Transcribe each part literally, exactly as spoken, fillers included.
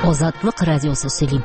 Азатлык радиосы сөйли.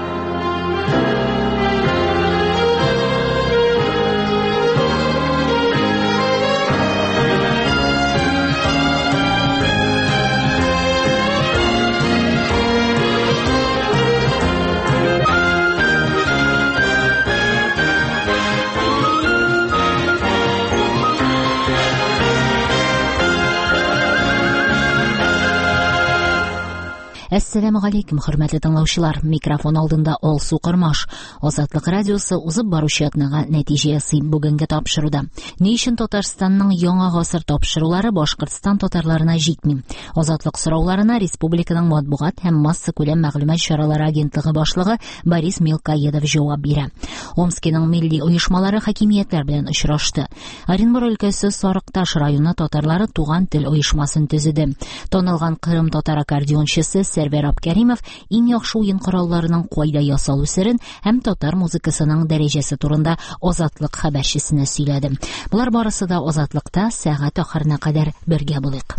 Әссәламу алейкум, хөрмәтле тыңлаучылар. Микрофон алдында Алсу Кырмаш. Азатлык радиосы узып баручы атнага нәтиҗә ясый бүгенге тапшыруда. Ни өчен Татарстанның яңа гасыр тапшырулары Башкортстан татарларына җитми? Азатлык сорауларына республиканың матбугат һәм масса күләм мәгълүмат чаралары агентлыгы башлыгы Борис Мелкоедов җавап бирә. Омскиның милли оешмалары хакимиятләр белән очрашты. Оренбур өлкәсе Сарыкташ районы татарлары туган тел оешмасын төзеде. Танылган Кырым татар аккордеончысы Сәрвәр Абкәримов иң яхшы уен коралларының кайда ясалу серен һәм татар музыкасының дәрәҗәсе турында Азатлык хәбәрчесенә сөйләде. Булар барысы да Азатлыкта сәгать ахырына кадәр бергә булыйк.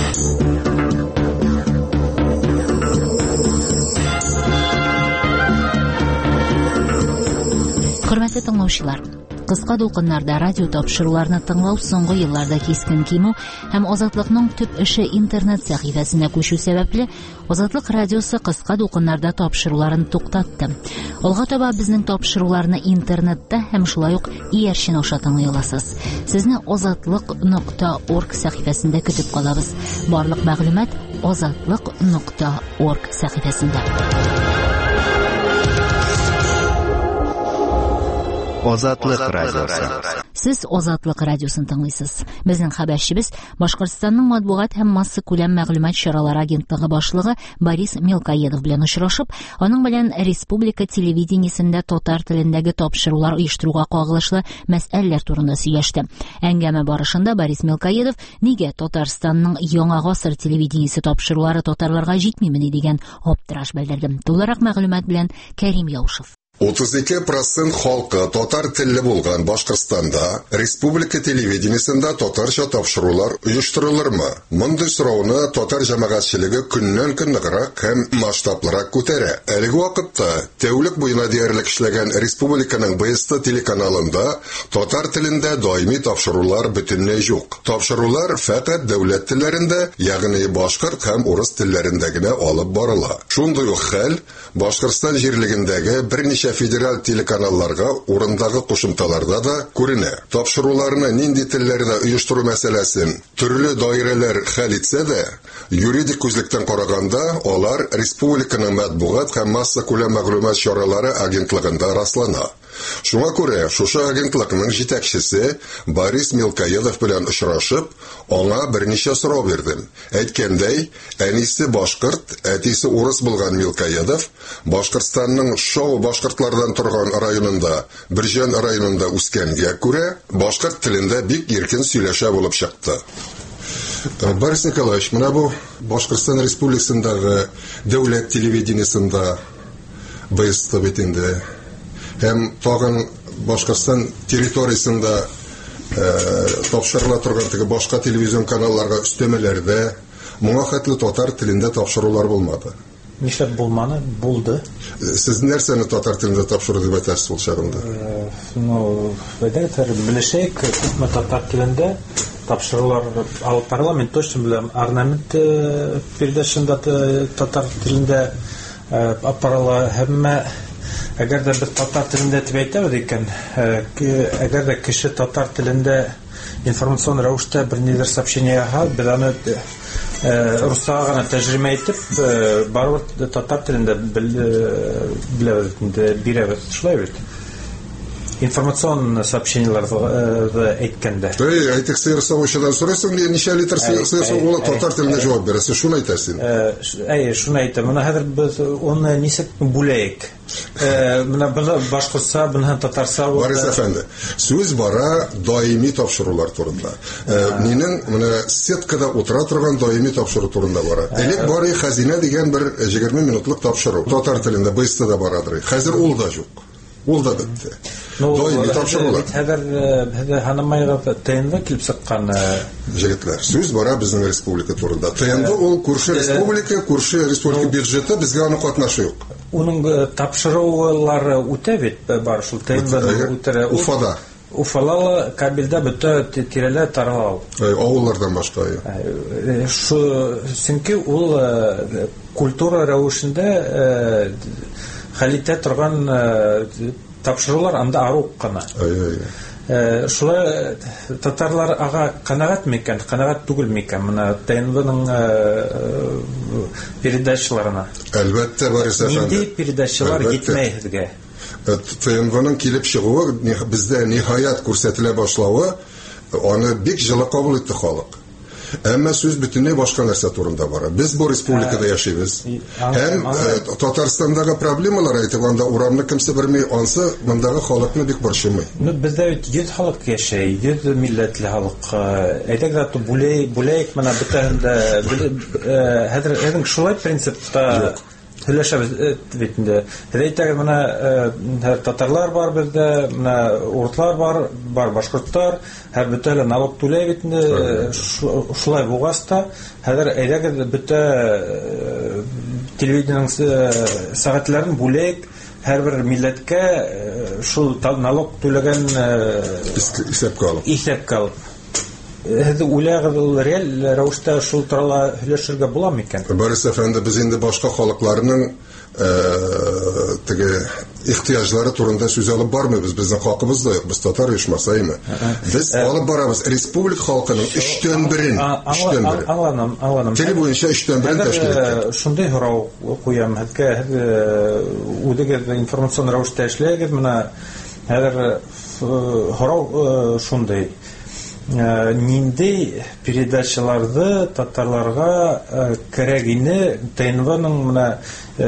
Хөрмәтле тыңлаучылар, кыска дулкыннарда радио тапшыруларны тыңлау соңгы елларда кискен кимү һәм Азатлыкның төп эше интернет сәхифәсенә күчү сәбәпле Азатлык радиосы кыска дулкыннарда тапшыруларын туктатты. Алга таба безнең тапшыруларны интернетта һәм шулай ук иярчен аша тыңлый аласыз. Сезне азатлык нокта орг сәхифәсендә көтеп калабыз. Барлык мәгълүмат азатлык нокта орг сәхифәсендә. Азатлык радиосы. Сез Азатлык радиосын тыңлыйсыз. Безнең хәбәрчебез Башкортстанның матбугат һәм масса күләм мәгълүмат чаралары агентлыгы башлыгы Борис Мелкоедов белән очрашып, аның белән республика телевидениесендә татар телендәге тапшырулар оештыруга кагылышлы мәсьәләләр турында сөйләште. Әңгәмә барышында Борис Мелкоедов нигә Татарстанның яңа гасыр телевидениесе тапшырулары татарларга җитмимени дигән аптыраш белдерде. Тулырак мәгълүмат белән Кәрим Яушев. утыз ике процент халкы татар телле булган Башкортстанда республика телевидениесендә татарча тапшырулар оештырылырмы? Мондый сорауны татар җәмәгатьчелеге көннән-көн ныграк һәм масштаблырак күтәрә. Әлеге вакытта тәүлек буена диярлек эшләгән республиканың Б С Т телеканалында татар телендә даими тапшырулар бөтенләй юк. Тапшырулар фәкать дәүләт телләрендә, ягъни башкорт һәм урыс телләрендә генә алып барыла. Шундый ук хәл Башкортстан җирлегендәге берничә федераль телеканалларга урындагы кушымталарда да күренә. Тапшыруларны нинди телләрдә оештыру мәсьәләсен төрле даирәләр хәл итсә дә, юридик күзлектән караганда алар республиканың матбугат һәм масса күләм мәгълүмат чаралары агентлыгында раслана. Шуңа күрә шушы агентлыкның җитәкчесе Борис Мелкоедов белән очрашып, аңа берничә сорау бирдем. Әйткәндәй, әнисе башкорт, әтисе урыс булган Мелкоедов Башкортстанның Шоу башкортлардан торган районында, Бирҗән районында үскәнгә күрә, башкорт телендә бик иркен сөйләшә булып чыкты. Борис Николаевич, менә бу Башкортстан Республикасындагы дәүләт телевидениесендә Б С Т бит инде һәм тагын Башкортстан территориясендә тапшырыла торган теге башка телевизион каналларга өстәмәләрдә моңа хәтле татар телендә тапшырулар булмады. Нишләп булманы? Булды. Сез нәрсәне татар телендә тапшыру дип әйтәсез ул чагында? Ну, бәдәтер белешәк, күпме татар телендә тапшырулар алып парламент точно беләм, орнамент передачында татар телендә апарыла һәммә. Әгәр дә без татар телендә дип әйтәбез икән, әгәр дә кеше татар телендә информацион рәвештә бер нидер сообщение яһар, без аны русчага гына тәрҗемә итеп, барыбер татар телендә беләбез, бирәбез, шулай бит. Информацион сообщениеләрне әйткәндә. Эй, әйтик, сыер савучыдан сорасың, ничә литр сыер савула татар телендә җавап бирәсе, шуны әйтәсең. Әй, шуны әйтәм. Менә хәзер без аны нисек бүләйек? Менә башкортса, менә татарса. Борис әфәнде, сүз бара даими тапшырулар турында. Минең менә сеткада утыра торган даими тапшыру турында бара. Элек бары хәзинә дигән бер егерме минутлык тапшыру. Татар телендә Б С Тда барадыр. Хәзер ул да юк. Ул да бетте. Даими тапшырулар. Хәзер бездә Ханамайга ТНВ килеп сыккан җегетләр. Сүз бара безнең республика турында. ТНВ ул күрше республика, күрше республика бюджеты, безгә аны катнашы юк. Уның тапшырулары үтә бит бар шул ТНВ үтә. Уфада. Уфалалы кабелдә бөтә тирәләр таралау. Авыллардан башка. Шу сөнки ул культура рәвешендә хәлитә торган тапшырулар анда арук кына. Шулай татарлар ага канагат микән, канагат түгел микән менә ТНВның передачаларына. Әлбәттә бар исә фәнде. Нинди передачалар җитмәй һезгә? ТНВның килеп чыгуы бездә ниһаять күрсәтелә башлавы аны бик җылы кабул итте халык. Әмма сүз бөтенләй башка нәрсә турында бара. Без бу республикада яшибез. Һәм Татарстандагы проблемалар әйтгәндә урамны кемсе белми, ансы мондагы халыкны бик борчымый. Бездә йөз халык яшәй, йөз милләтле халык. Әйтәгә то бүләй, бүләйк менә бөтенләй хәзер хәзер шулай принципта Һәләшәбез бит инде. Әйтәгә менә татарлар бар бездә, менә урыслар бар, бар башкортлар, һәр бөтәле налог түләй бит инде. Шулай булгаста, хәзер әйдәгә бөтә телевидениеның сәгатьләрен бүләк, һәрбер милләткә шул налог түләгән исәпкә алып. Исәпкә алып. Һез уйлagыз реаль рәвештә шул турыда һөйләшергә була микән? Борис әфәнде, без инде башка халыкларның теге ихтияҗлары турында сүз алып бармыйбыз. Безнең хакыбыз да юк, без татар оешмасаймы. Без алып барабыз республика халкының өчтән берен. Аңланам, аңланам. Теле буенча өчтән берен тәшкил иткән. Шундый һорау куям, һәзер үдегез информацион рәвештә эшләгез, менә хәзер һорау шундый. Нинди передачаларды татарларга кирәгине ТНВның менә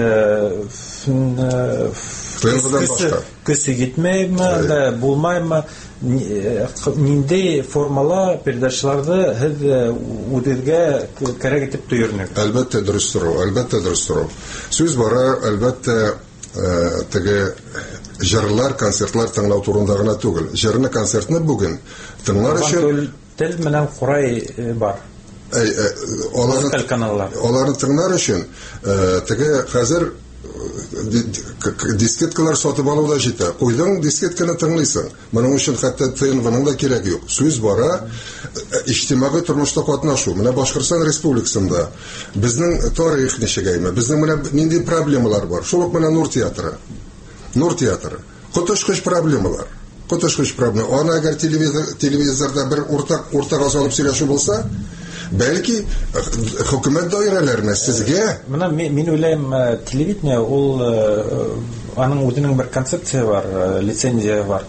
көсе җитмәйме, дә булмаймы, нинди формала передачаларды һез үдергә кирәк итеп тоерны? Әлбәттә дөрес сорау, әлбәттә дөрес сорау. Сүз бара, әлбәттә теге җырлар, концертлар тыңлау турында гына түгел. Җырны, концертны бүген тыңлар өчен тел менән курай бар. Аларны каналлар. Аларны тыңлар өчен теге хәзер дискеткалар сатып алу да җитә. Куйдың дискетканы тыңлыйсың. Моның өчен хәтта ТНВның да кирәк юк. Сүз бара иҗтимагый тормышта катнашу. Менә Башкортстан Республикасында безнең тарих ничегәйме? Безнең менә нинди проблемалар бар? Шул ук менә Нур театры. Нур театры. Котышкыч проблемалар. Котышкыч проблема. Аны әгәр телевизор телевизорда бер уртак уртак азалып сөйләшү булса, бәлки хөкүмәт даирәләренә сезгә менә мин уйлыйм, телевидение ул аның үзенең бер концепция бар, лицензия бар.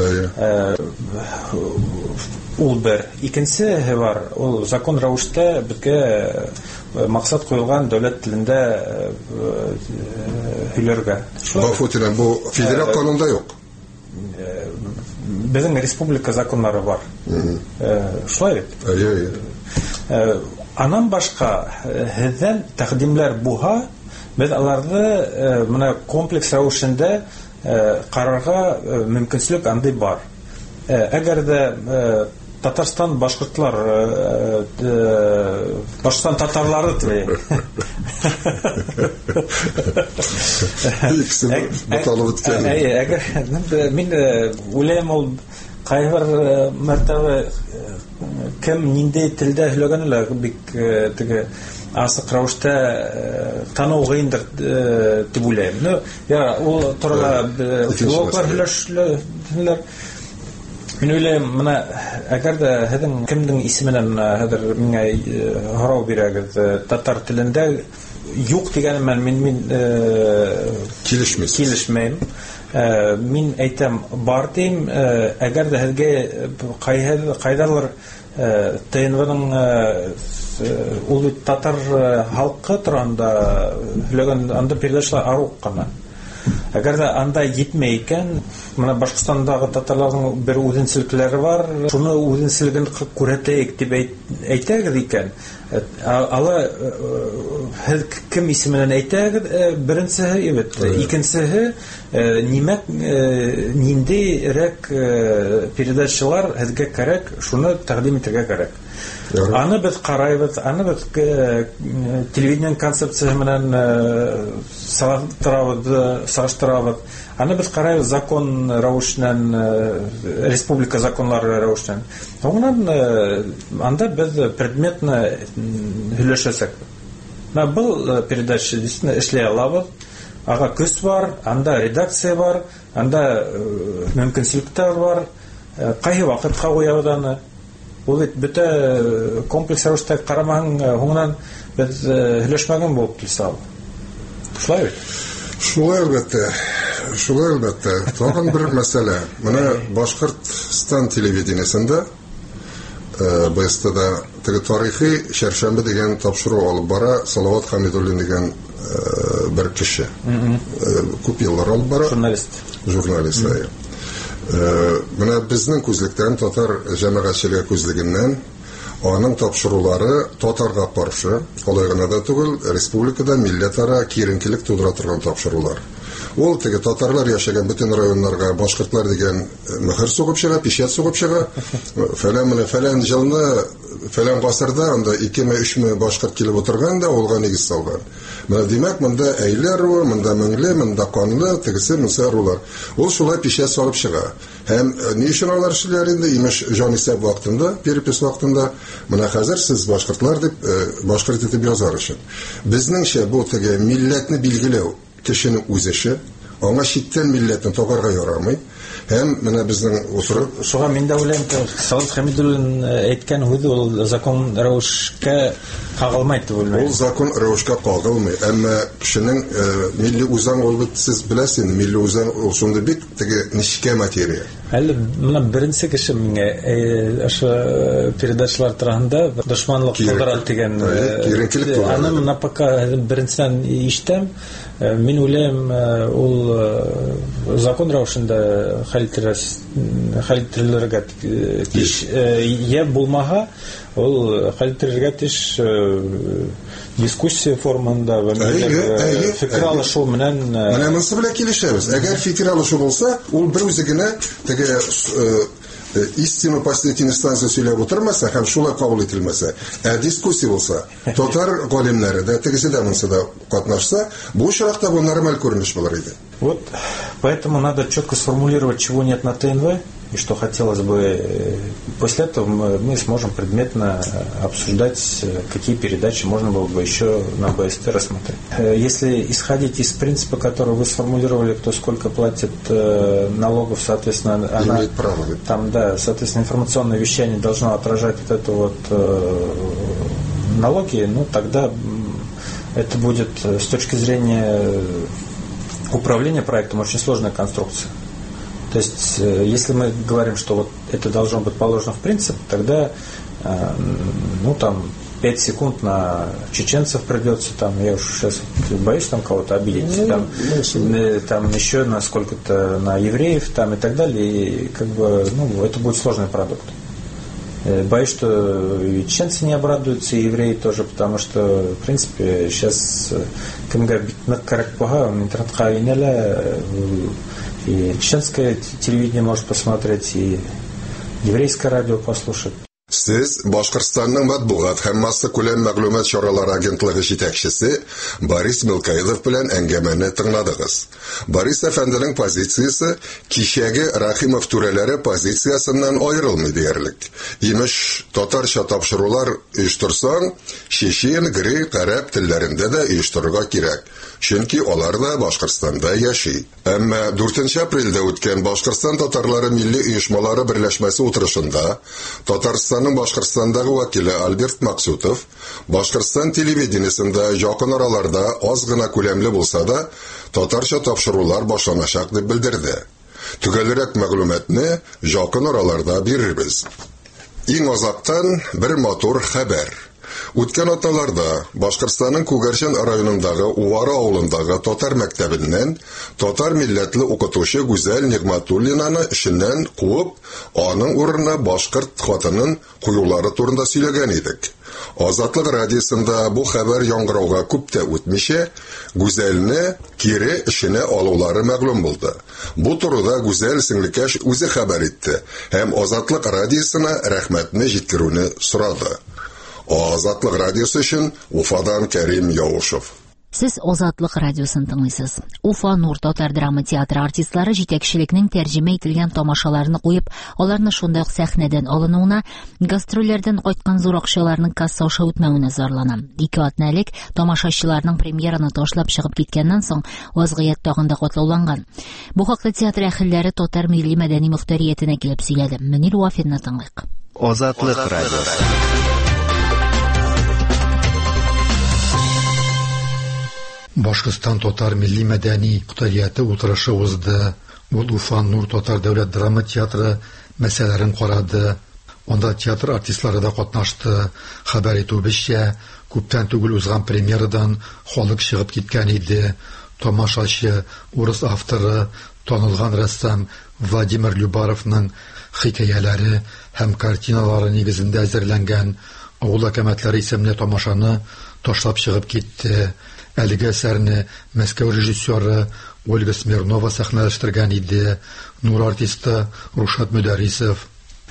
Ул бер. Икенчесе бар, ул закон рәвештә безгә максат куелган дәүләт телендә һөйләргә. Бафутилен бу федераль канунда юк. Безнең республика законнары бар. Шулай бит. Аннан башка һездән тәкъдимләр була, без аларны менә комплекс рәвешендә карарга мөмкинлек андый бар. Әгәр дә Татарстан башкортлар, Башкортстан татарлары тип. Баталып үткән. Әгәр мин уйлыйм, ул кайбер мәртәбә кем нинди телдә һөйләгәнләр бик теге асык рәвештә тану гыйндыр дип уйлыйм. Ну, я ул турыда филологлар һөйләшәләр. Мин уйлыйм, менә әгәр дә һезнең кемнең исеменнән хәзер миңа һорау бирәгез, татар телендә юк дигәнмен мин мин килешмәс. Килешмәйм. Мин әйтәм, бар дим, әгәр дә һезгә кайдалар ТНВның ул татар халкы турында һөйләгән анда передачалар арук кына. Әгәр дә анда җитмәй икән, менә Башкортстандагы татарларның бер үзенчәлекләре бар. Шуны үзенчәлеген күрәтәйек дип әйтәгез икән, ала һез кем исеменнән әйтәгез, беренчеһе ибет, икенчеһе нимәк ниндирәк передачалар һезгә кирәк, шуны тәкъдим итәргә кирәк. Аны без карайбыз, аны без телевидение концепциясе белән салыштырабыз, салыштырабыз. Аны без карайбыз закон рәвешеннән, республика законнары рәвешеннән. Оннан анда без предметно һөйләшәсәк. Менә бу передача действительно эшләй алабыз. Ага көс бар, анда редакция бар, анда мөмкинлекләр бар. Кайсы вакытка куябыз аны. Ул бит бөтә комплекс рәвештә карамаң, һуңнан без һөйләшмәгән булып килсә. Шулай бит. Шулай әлбәттә. Шулай әлбәттә. Тагын бер мәсьәлә. Менә Башкортстан телевидениесендә БСТда теге тарихи Шәршәмбе дигән тапшыру алып бара Салават Хәмидуллин дигән бер кеше. Күп еллар алып бара. Журналист. Журналист. Менә безнең күзлектән, татар җәмәгатьчелеге күзлегеннән аның тапшырулары татарга каршы, алай гына да түгел, республикада милләтара киеренкелек тудыра торган тапшырулар. Ул теге татарлар яшәгән бөтен районнарга башкортлар дигән мөхәр сугып чыга, печать сугып чыга. Фәлән менә фәлән җылны, фәлән гасырда анда ике мең өч мең башкорт килеп утырган да улга нигез салган. Менә димәк, монда әйләр руы, монда меңле, монда канлы, тегесе монсы рулар. Ул шулай печать салып чыга. Һәм ни өчен алар эшләр инде, имеш җанисәп вакытында, перепис вакытында, менә хәзер сез башкортлар дип, башкорт итеп язар өчен. Безнеңчә бу теге милләтне билгеләү кешенең үз эше, аңа читтән милләтне тагарга ярамый. Һәм менә безнең утырып, шуга мин дә уйлыйм, Салават Хәмидуллин әйткән үзе ул закон рәвешкә кагылмый дип уйлыйм. Ул закон рәвешкә кагылмый, әмма кешенең милли үзаң ул бит сез беләсез, милли үзаң ул шундый бик теге нечкә материя. Әле менә беренче кеше миңа ошо передачалар турында дошманлык тудыра дигән киеренкелек тудыра. Аны менә пока беренчедән ишетәм. Мин уйлыйм, ул закон рәвешендә хәлитерергә тиеш, я булмаһа, ул хәлитерергә тиеш дискуссия формасында ва фикер алышу менән. Менә монсы белән килешәбез. Әгәр фикер алышу булса, ул бер үзе генә теге истина последней инстанции сөйләп утырмаса һәм шулай кабул ителмәсә, ә дискуссия булса, татар галимнәре дә тегесе дә монсы да катнашса, бу очракта бу нормаль күренеш булыр иде. Вот, поэтому надо четко сформулировать, чего нет на ТНВ, и что хотелось бы. После этого мы, мы сможем предметно обсуждать, какие передачи можно было бы еще на БСТ рассмотреть. Если исходить из принципа, который вы сформулировали, кто сколько платит налогов, соответственно, она, там, да, соответственно, информационное вещание должно отражать вот это вот налоги, ну тогда это будет с точки зрения управление проектом очень сложная конструкция. То есть, если мы говорим, что вот это должно быть положено в принцип, тогда, ну, там, пять секунд на чеченцев придется, там, я уж сейчас боюсь там кого-то обидеть, там, там еще на сколько-то на евреев, там, и так далее, и, как бы, ну, это будет сложный продукт. Боюсь, что и чеченцы не обрадуются, и евреи тоже, потому что, в принципе, сейчас кемгә битнек кирәк булһа, интернетка инәлә, и чеченское телевидение может посмотреть, и еврейское радио послушать. Сез Башкортстанның матбугат һәм масса күләм мәгълүмат чаралары агентлыгы җитәкчесе Борис Мелкаилов белән әңгәмәне тыңладыгыз. Борис әфәнденең позициясе кичәге Рахимов түрәләре позициясыннан аерылмый диярлек. Имеш, татарча тапшырулар оештырсаң, чечен, грек, араб телләрендә дә оештырырга кирәк. Чөнки алар да Башкортстанда яши. Әмма дүртенче апрельдә үткән Башкортстан татарлары милли оешмалары берләшмәсе утырышында Татарстанның Башкортстандагы вәкиле Альберт Максутов Башкортстан телевидениесендә якын араларда аз гына күләмле булса да татарча тапшырулар башланачак дип белдерде. Төгәлрәк мәгълүматны якын араларда бирербез. Иң азактан бер матур хәбәр. Үткән атналарда Башкортстанның Күгәрчен районындагы Увары авылындагы татар мәктәбеннән татар милләтле укытучы Гүзәл Нигъмәтуллинаны эшеннән куып, аның урынына башкорт хатынын куюлары турында сөйләгән идек. Азатлык радиосында бу хәбәр яңгырауга күп тә үтмичә, Гүзәлне кире эшенә алулары мәгълүм булды. Бу турыда Гүзәл сеңлекәш үзе хәбәр итте һәм Азатлык радиосына рәхмәтне җиткерүне сорады. Азатлык радиосы өчен Уфадан Кәрим Яушев. Сез Азатлык радиосын тыңлыйсыз. Уфа Нур татар драма театры артистлары җитәкчелекнең тәрҗемә ителгән тамашаларны куеп, аларны шунда ук сәхнәдән алынуына, гастрольләрдән кайткан зур акчаларның касса аша үтмәвенә зарлана. Ике атна элек тамашачыларның премьераны ташлап чыгып киткәннән соң вазгыять тагын да катлауланган. Бу хакта театр әһелләре татар милли мәдәни мөхтәриятенә килеп сөйләде. Мөнир Вафинны тыңлыйк. Азатлык радиосы. Башкортстан татар милли мәдәни мөхтәрияте утырышы узды. Ул Уфа Нур татар дәүләт драма театры мәсьәләләрен карады. Онда театр артистлары да катнашты. Хәбәр итүебезчә, күптән түгел узган премьерадан халык чыгып киткән иде. Тамашачы, урыс авторы, танылган рәссам Владимир Любаровның хикәяләре һәм картиналары нигезендә әзерләнгән «Авыл әкәмәтләре» исемле тамашаны ташлап чыгып китте. Әлеге әсәрне Мәскәү режиссеры Ольга Смирнова сәхнәләштергән иде. Нур артисты Рушат Мөдәрисов.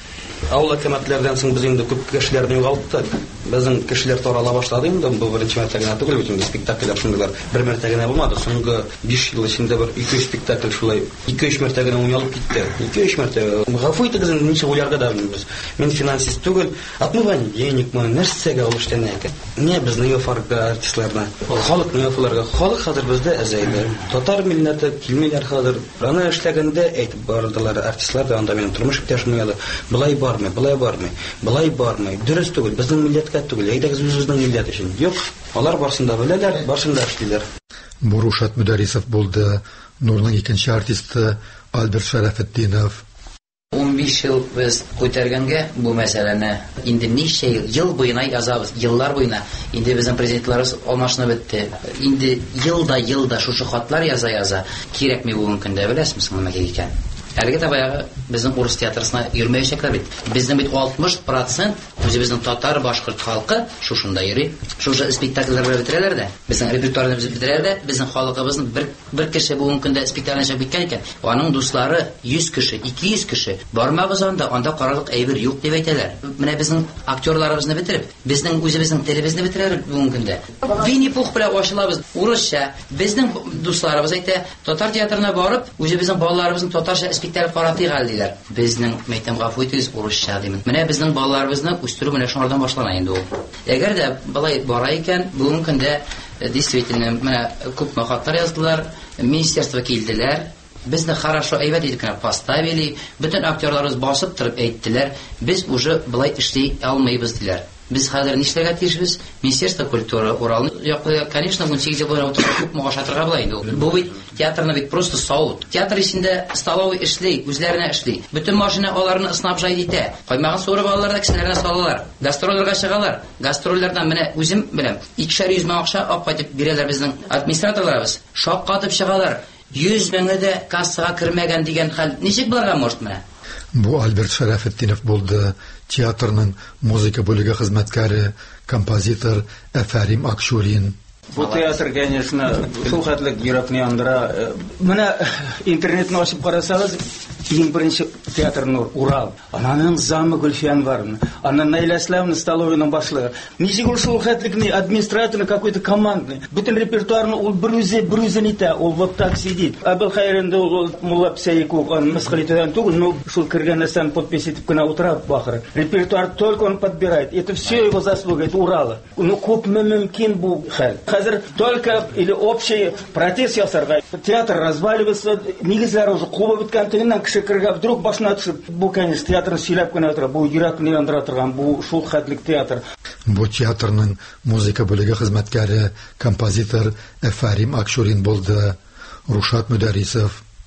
Авыл әкәмәтләрдән соң без инде күп кешеләрне югалттык. Безнең кешеләр тарала башлады инде, бу беренче мәртә генә түгел, бит инде спектакльләр шундыйлар. Бер мәртә генә булмады. Соңгы биш ел эчендә бер ике-өч спектакль шулай ике-өч мәртә генә уйналып китте. ике-өч мәртә. Гафу итегез, ничә уйларга да без. Мин финансист түгел, отмывание денег мы нәрсәгә ул эштән икән. Не безнең яфарга артистларна. Халык не яфаларга. Халык хәзер бездә әзәйле. Татар милләте килмиләр хәзер. Аны эшләгәндә әйтеп бардылар артистлар да, анда минем тормыш иптәшем ята. Былай бармый, былай бармый, былай бармый. Дөрес түгел, безнең милләткә түгел. Әйдәгез үзебезнең милләт өчен. Юк, алар барсында беләләр, барсында эшлиләр. Бу Рушат Мөдәрисов булды. Нурның икенче артисты Альберт Шәрәфетдинов. ун биш ел без күтәргәнгә бу мәсьәләне инде ничә ел, ел буена язабыз, еллар буена. Инде безнең президентларыбыз алмашына бетте. Инде елда елда шушы хатлар яза-яза кирәкми бу мөмкиндә беләсез нәмә икән. Әлегә дә баягы безнең урыс театрысына йөрмәячәкләр бит. Безнең бит алтмыш процент үзебезнең татар башкорт халкы шушында йөри. Шушы спектакльләрне бетерәләр дә. Безнең репертуарны бетерәләр дә. Безнең халкыбызның бер бер кеше бу мөмкиндә спектакльне чыгып киткән икән. Аның дуслары йөз кеше, ике йөз кеше. Бармагыз анда, анда карарлык әйбер юк дип әйтәләр. Менә безнең актерларыбызны бетереп, безнең үзебезнең телебезне бетерәләр бу мөмкиндә. Винни-Пух белән ачылабыз урысча. Безнең дусларыбыз әйтә, татар театрына барып, үзебезнең балаларыбызның татарча спектакль каратыйк әлдиләр. Безнең мәйтәм гафу итегез урысча димен. Менә безнең балаларыбызны үстерү менә шунардан башлана инде ул. Әгәр дә балай бара икән, бүген көндә действительно менә күп мәкаләләр яздылар, министерство килделәр. Безне хорошо әйбәт итеп кенә поставили, бөтен актерларыбыз басып торып әйттеләр, без уже былай эшли алмыйбыз диләр. Biz хәзер нишләргә тиешбез? Министерство культуры Уралны яклы, конечно, ун сигез ел буена утырып күп магаш атырга була инде ул. Бу бит театрны бит просто савыт. Театр исендә столовый эшли, үзләренә эшли. Бөтен машина аларны снабжайт итә. Каймаган соры балалар да кешеләрне салалар. Гастрольләргә чыгалар. Гастрольләрдән менә үзем беләм, икешәр йөз мең акча алып кайтып бирәләр безнең администраторларыбыз. Шаккатып чыгалар. йөз меңе дә кассага кермәгән дигән хәл. Ничек булырга может менә? Бу Альберт Шәрәфетдинов булды. Театрның музыка бүлеге хезмәткәре, композитор Әфәрим Акчурин. Бу театр, конечно, шул хәтлек йөрәкне яндыра. Менә интернетны ачып карасагыз, иң беренче театр Нур Урал. Ананың замы Гөлфиян бар. Ана Наиля Славна столовыйның башлыгы. Ничек ул шул хәтлекне администраторы какой-то командный. Бөтен репертуарны ул берүзе берүзе итә. Ул вот так сидит. Абел Хайрында ул Мулла Псәйков аны мыскыл итәдән түгел, но шул кергәннән подпись итеп кенә утыра бахыр. Репертуар только он подбирает. Это все его заслуга, это Урала. Ну күп мөмкин бу хәл. Хәзер только или общий протест ясарга. Театр разваливается, нигезләр уже кубы биткән тегеннән кеше кергә вдруг башына төшеп. Бу, конечно, театрны сөйләп кенә утыра. Бу йөрәкне яндыра торган, бу шул хәтлек театр. Бу театрның музыка бүлеге хезмәткәре, композитор Әфәрим Акчурин булды. Рушат Мөдәрисов.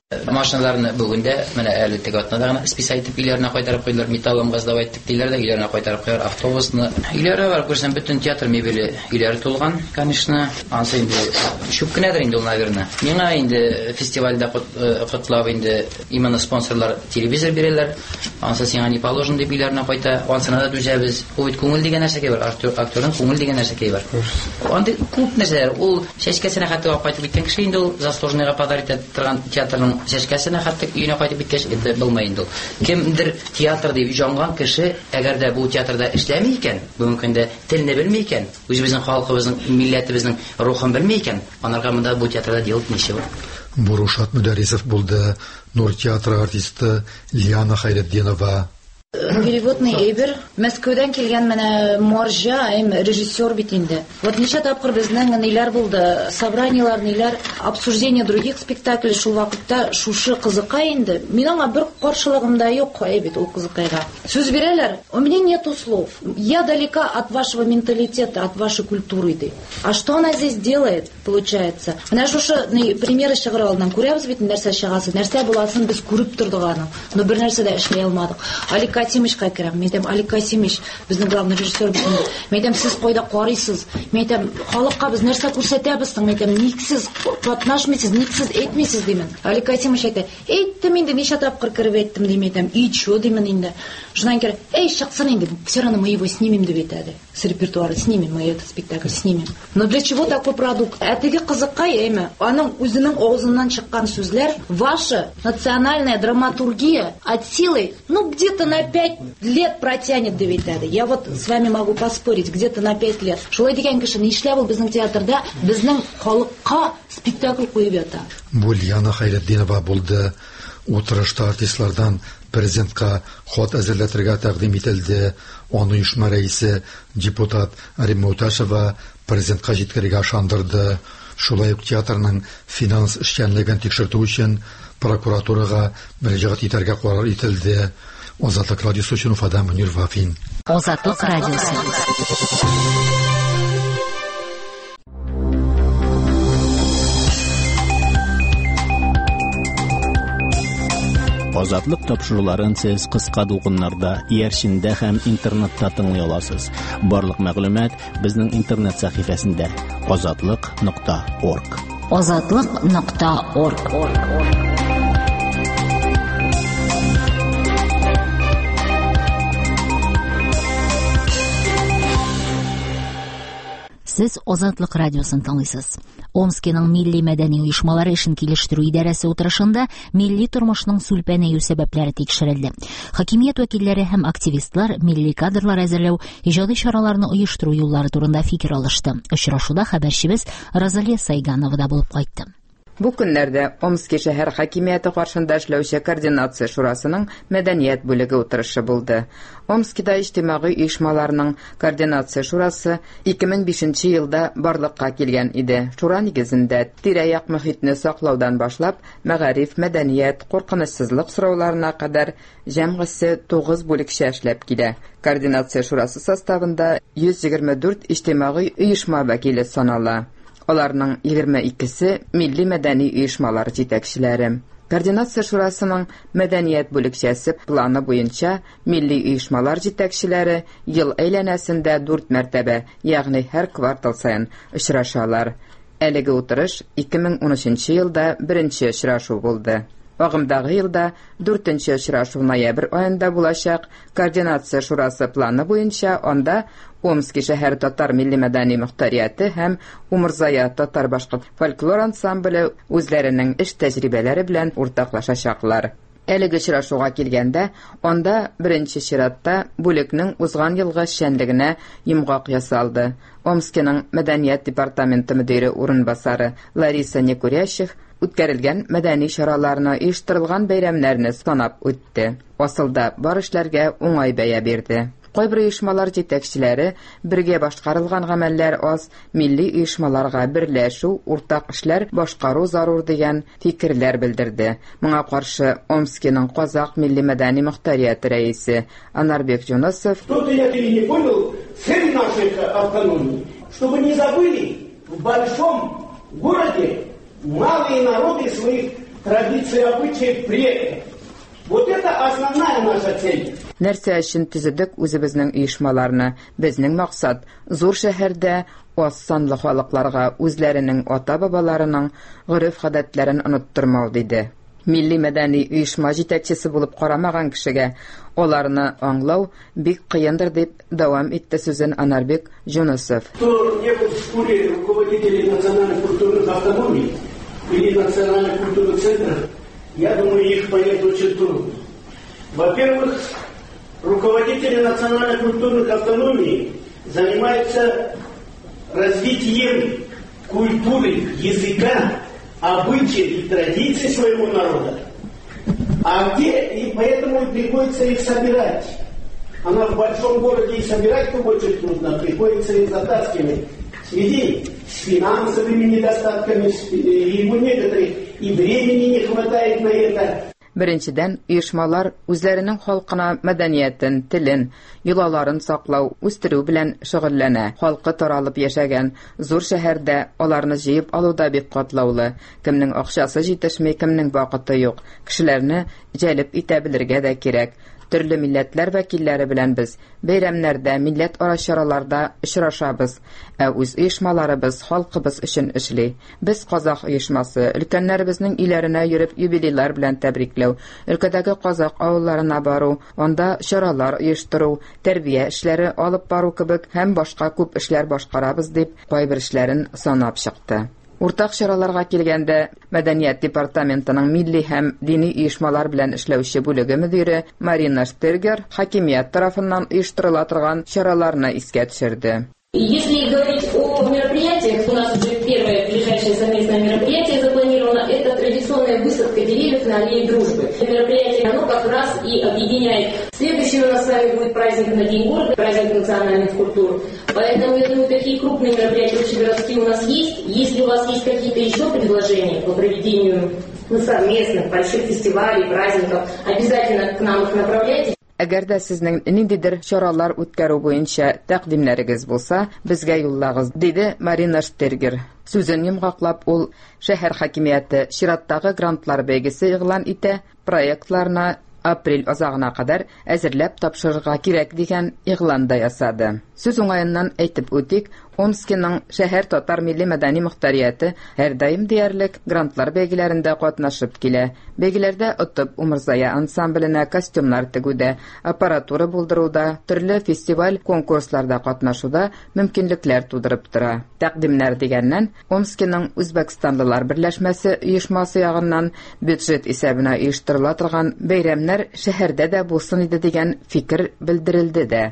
Машиналарны бүгендә менә әле теге атнада гына спис айтып өйләренә кайтарып куйдылар, металлым газдап айттык диләр дә өйләренә кайтарып куяр, автобусны. Өйләре бар, күрсәм бөтен театр мебеле өйләре тулган, конечно. Ансы инде шуп кенәдер инде ул, наверное. Миңа инде фестивальдә котлап инде именно спонсорлар телевизор бирәләр. Ансы сиңа не положено дип өйләренә кайта. Ансына да түзәбез. Ул бит күңел дигән нәрсәгә бар, актерның күңел дигән нәрсәгә бар. Анда күп нәрсәләр. Ул чәчкәсенә хәтта алып кайтып киткән кеше инде ул заслуженныйга подарить итә торган театрның чәчкәсенә хәтта өенә кайтып киткәч, это булмый инде ул. Кемдер театр дип җанган кеше, әгәр дә бу театрда эшләми икән, бүген көндә телне белми икән, үзебезнең халкыбызның, милләтебезнең рухын белми икән, анарга монда бу театрда делать ничего. Бурушат Мударисов булды, Нур театры артисты Лиана Хайретдинова. Переводный әйбер, Мәскәүдән килгән менә Маржа, әйм режиссер бит инде. Вот ничә тапкыр безнең ниләр булды, собраниялар, ниләр, обсуждение других спектаклей шул вакытта шушы кызыка инде. Мин аңа бер каршылыгым да юк, әйбит ул кызыкайга. Сүз бирәләр, у меня нету слов. Я далека от вашего менталитета, от вашей культуры ди. А что она здесь делает, получается? Менә шушы примеры чыгарып алдым. Күрәбез бит нәрсә чыгасы, нәрсә буласын без күреп тордык аны. Но бер нәрсә дә эшләй алмадык. Алик Касимовичка керәм. Мен әйтәм, Алик Касимович, безнең главный режиссер бит. Мен әйтәм, сез кайда карыйсыз? Мен әйтәм, халыкка без нәрсә күрсәтәбез? Мен әйтәм, ник сез катнашмыйсыз, ник сез әйтмисез димен. Алик Касимович әйтә, әйттем инде, ничә тапкыр киреп әйттем димен, әйтәм, и чё димен инде. Шуннан кир, әй, чыксын инде, все равно мы его снимем дип әйтәде. С репертуара снимем, мы этот спектакль снимем. Но для чего такой продукт? Әтеге кызыкка әйме, аның үзенең авызыннан чыккан сүзләр, ваша национальная драматургия от силы, ну, где-то на пять лет протянет дип әйтәде. Я вот с вами могу поспорить, где-то на пять лет. Шулай дигән кеше нишләп ул безнең театрда безнең халыкка спектакль куеп ята? Бу Лиана Хайретдинова булды. Утырышта артистлардан президентка хат әзерләтергә тәкъдим ителде. Аны оешма рәисе депутат Рим Муташева президентка җиткерергә ышандырды. Шулай ук театрның финанс эшчәнлеген тикшертү өчен прокуратурага мөрәҗәгать итәргә карар ителде. Азатлык радиосы өчен Уфадан Мөнир Вафин. Азатлык радиосы. Азатлык тапшыруларын сез кыска дулкыннарда, иярчиндә һәм интернетта тыңлый аласыз. Барлык мәгълүмат безнең интернет сәхифәсендә азатлык нокта орг. азатлык нокта орг. Сез Азатлык радиосын тыңлыйсыз. Омскиның милли мәдәни оешмалары эшен килештерү идарәсе утырышында милли тормышның сүлпәнәю сәбәпләре тикшерелде. Хакимият вәкилләре һәм активистлар милли кадрлар әзерләү, иҗади чараларны оештыру юллары турында фикер алышты. Очрашуда хәбәрчебез Розалия Сайганова да булып кайтты. Бу көннәрдә Омский шәһәр хакимияте каршында эшләүче координация шурасының мәдәният бүлеге утырышы булды. Омскида иҗтимагый оешмаларның координация шурасы ике мең бишенче елда барлыкка килгән иде. Шура нигезендә тирә-як мөхитне саклаудан башлап, мәгариф, мәдәният, куркынычсызлык сорауларына кадәр җәмгысе тугыз бүлекчә эшләп килә. Координация шурасы составында йөз егерме дүрт иҗтимагый оешма вәкиле санала. Аларның егерме икесе милли мәдәни оешмалар җитәкчеләре. Координация шурасының мәдәният бүлекчәсе планы буенча милли оешмалар җитәкчеләре ел әйләнәсендә дүрт мәртәбә, ягъни һәр квартал саен очрашалар. Әлеге утырыш ике мең унөченче елда беренче очрашу булды. Агымдагы елда дүртенче очрашу ноябрь аенда булачак. Координация шурасы планы буенча анда Омский шәһәр татар милли мәдәни мөхтәрияте һәм Умырзая татар башкорт фольклор ансамбле үзләренең эш тәҗрибәләре белән уртаклашачаклар. Әлеге очрашуга килгәндә, анда беренче чиратта бүлекнең узган елгы эшчәнлегенә йомгак ясалды. Омскиның мәдәният департаменты мөдире урынбасары Лариса Некурящих үткәрелгән мәдәни чараларны, оештырылган бәйрәмнәрне санап үтте. Асылда бар эшләргә уңай бәя бирде. Кайбер оешмалар җитәкчеләре бергә башкарылган гамәлләр аз, милли оешмаларга берләшү, уртак эшләр башкару зарур дигән фикерләр белдерде. Моңа каршы Омскиның Казак милли мәдәни мөхтәрияте рәисе Анарбек Юнусов: Что-то я не понял, цель нашей автономии, чтобы не забыли в большом городе малые народы своих традиции, обычаи предков. Вот это основная наша цель. Нәрсә өчен төзедек үзебезнең оешмаларны? Безнең максат зур шәһәрдә аз санлы халыкларга үзләренең ата-бабаларының гореф-гадәтләрен оныттырмау диде. Милли мәдәни оешма җитәкчесе булып карамаган кешегә аларны аңлау бик кыендыр дип дәвам итте сүзен Анарбек Жунусов. Кто не был в школе руководителей национальных культурных автономий или национальных культурных центров, я думаю, их понять очень трудно. Во-первых, руководители национальных культурных автономий занимаются развитием культуры, языка, обычаев и традиций своего народа. А где, и поэтому приходится их собирать. Она в большом городе и собирать очень трудно, приходится их затаскивать. В связи с финансовыми недостатками, и у некоторых и времени не хватает на это. Беренчедән, оешмалар үзләренең халкына мәдәниятен, телен, йолаларын саклау, үстерү белән шөгыльләнә. Халкы таралып яшәгән зур шәһәрдә аларны җыеп алуда бик катлаулы. Кемнең акчасы җитешми, кемнең вакыты юк. Кешеләрне җәлеп итә белергә дә кирәк. Төрле милләтләр вәкилләре белән без бәйрәмнәрдә, милләт ара чараларда очрашабыз. Ә үз оешмаларыбыз халкыбыз өчен эшли. Без казак оешмасы өлкәннәребезнең иләренә йөреп юбилейлар белән тәбрикләү, өлкәдәге казак авылларына бару, анда чаралар оештыру, тәрбия эшләре алып бару кебек һәм башка күп эшләр башкарабыз дип кайбер эшләрен санап чыкты. Уртак чараларга килгәндә Мәдәният департаментының милли һәм дини оешмалар белән эшләүче бүлеге мөдире Марина Штергер хакимият тарафыннан оештырыла торган чараларны искә төшерде. Если говорить о мероприятиях, у нас уже первое ближайшее совместное мероприятие запланировано. Это традиционная высадка деревьев на аллее Дружбы. Это мероприятие, оно как раз и объединяет. Следующий у нас с вами будет праздник на День города, праздник национальных культур. Поэтому, я думаю, такие крупные мероприятия общегородские у нас есть. Если у вас есть какие-то еще предложения по проведению ну, совместных больших фестивалей, праздников, обязательно к нам их направляйте. Әгәр дә сезнең ниндидер чаралар үткәрү буенча тәкъдимнәрегез булса, безгә юллагыз, диде Марина Штергер. Сүзен йомгаклап ул шәһәр хакимияте чираттагы грантлар бәйгесе игълан итә, проектларны апрель азагына кадәр әзерләп тапшырырга кирәк дигән игъланда ясады. Сүз уңаеннан әйтеп үтик, Омскиның шәһәр татар милли мәдәни мөхтәрияте һәр даим диярлек грантлар бәйгеләрендә катнашып килә. Бәйгеләрдә отып Умырзая ансамбленә костюмнар тегүдә, аппаратура булдыруда, төрле фестиваль, конкурсларда катнашуда мөмкинлекләр тудырып тора. Тәкъдимнәр дигәннән, Омскиның Үзбәкстанлылар берләшмәсе оешмасы ягыннан бюджет исәбенә оештырыла торган бәйрәмнәр шәһәрдә дә булсын иде дигән фикер белдерелде дә.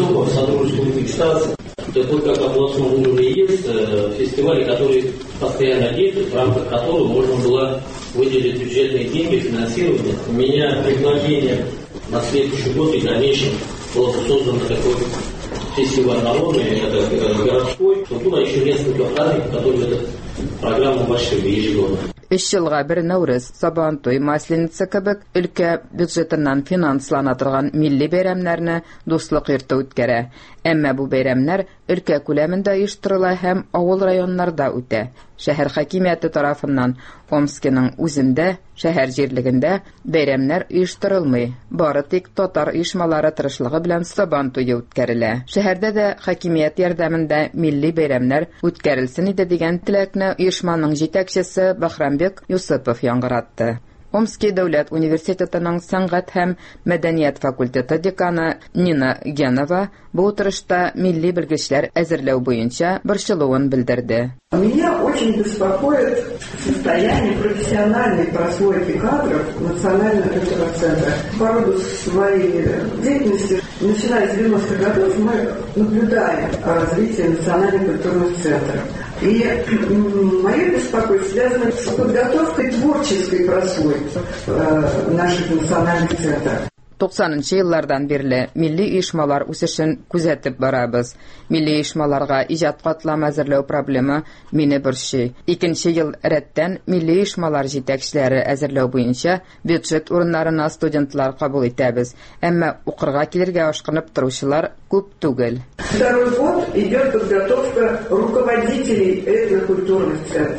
Такой, как областном уровне есть, фестивали, которые постоянно действуют, в рамках которого можно было выделить бюджетные деньги, финансирование. У меня предложение на следующий год и в дальнейшем было создано такой фестиваль народный, это городской, что было еще несколько праздников, которые в эту программу вошли ежегодно. Өч елга бер Нәүрүз, Сабантуй, Масленица кебек өлкә бюджетыннан финанслана торган милли бәйрәмнәрне дуслык йорты үткәрә. Әмма бу бәйрәмнәр өлкә күләмендә оештырыла һәм авыл районнарда үтә. Шәһәр хакимияте тарафыннан Омскиның үзендә, шәһәр җирлегендә бәйрәмнәр оештырылмый. Бары тик татар оешмалары тырышлыгы белән Сабантуй үткәрелә. Шәһәрдә дә хакимият ярдәмендә милли бәйрәмнәр үткәрелсен иде дигән теләкне оешманың җитәкчесе Бахрамбек Юсупов яңгыратты. Омский дәүләт университетының сәнгать һәм мәдәният факультеты деканы Нина Генова бу утырышта милли белгечләр әзерләү буенча борчылуын белдерде. Меня очень беспокоит состояние профессиональной прослойки кадров Национального культурного центра. По роду своей деятельности, начиная с девяностых годов, мы наблюдаем развитие Национального культурного центра. И мое беспокойство связано с подготовкой творческой прослойки э, наших национальных центров. туксанынчы еллардан бирле милли оешмалар үсешен күзәтеп барабыз. Милли оешмаларга иҗат катламы әзерләү проблема мине борчый. Икенче ел рәттән милли оешмалар җитәкчеләре әзерләү буенча бюджет урыннарына студентлар кабул итәбез. Әмма укырга килергә ашкынып торучылар күп түгел. Второй год идет подготовка руководителей этнокультурных центров.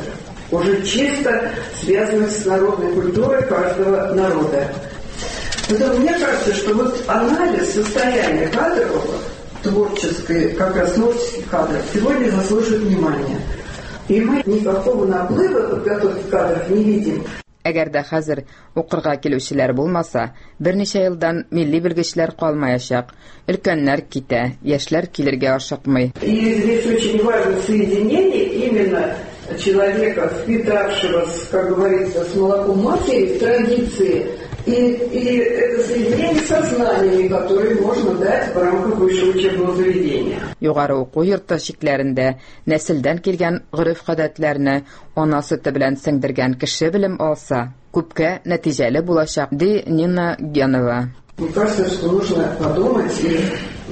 уже чисто связанных с народной культурой каждого народа. Поэтому мне кажется, что вот анализ состояния кадров, творческой, как раз творческих кадров, сегодня заслуживает внимания. И мы никакого наплыва подготовки кадров не видим. Әгәр дә хәзер укырга килүчеләр булмаса, берничә елдан милли белгечләр калмаячак. Өлкәннәр китә, яшьләр килергә ашыкмый. И здесь очень важно соединение именно человека, впитавшего, как говорится, с молоком матери, традиции, и, и это соединение со знаниями, которые можно дать в рамках высшего учебного заведения. Югары уку йорты шикләрендә нәселдән килгән гореф-гадәтләрне ана сөте белән сеңдергән кеше белем алса, күпкә нәтиҗәле булачак, ди Нина Генова. Мне кажется, что нужно подумать и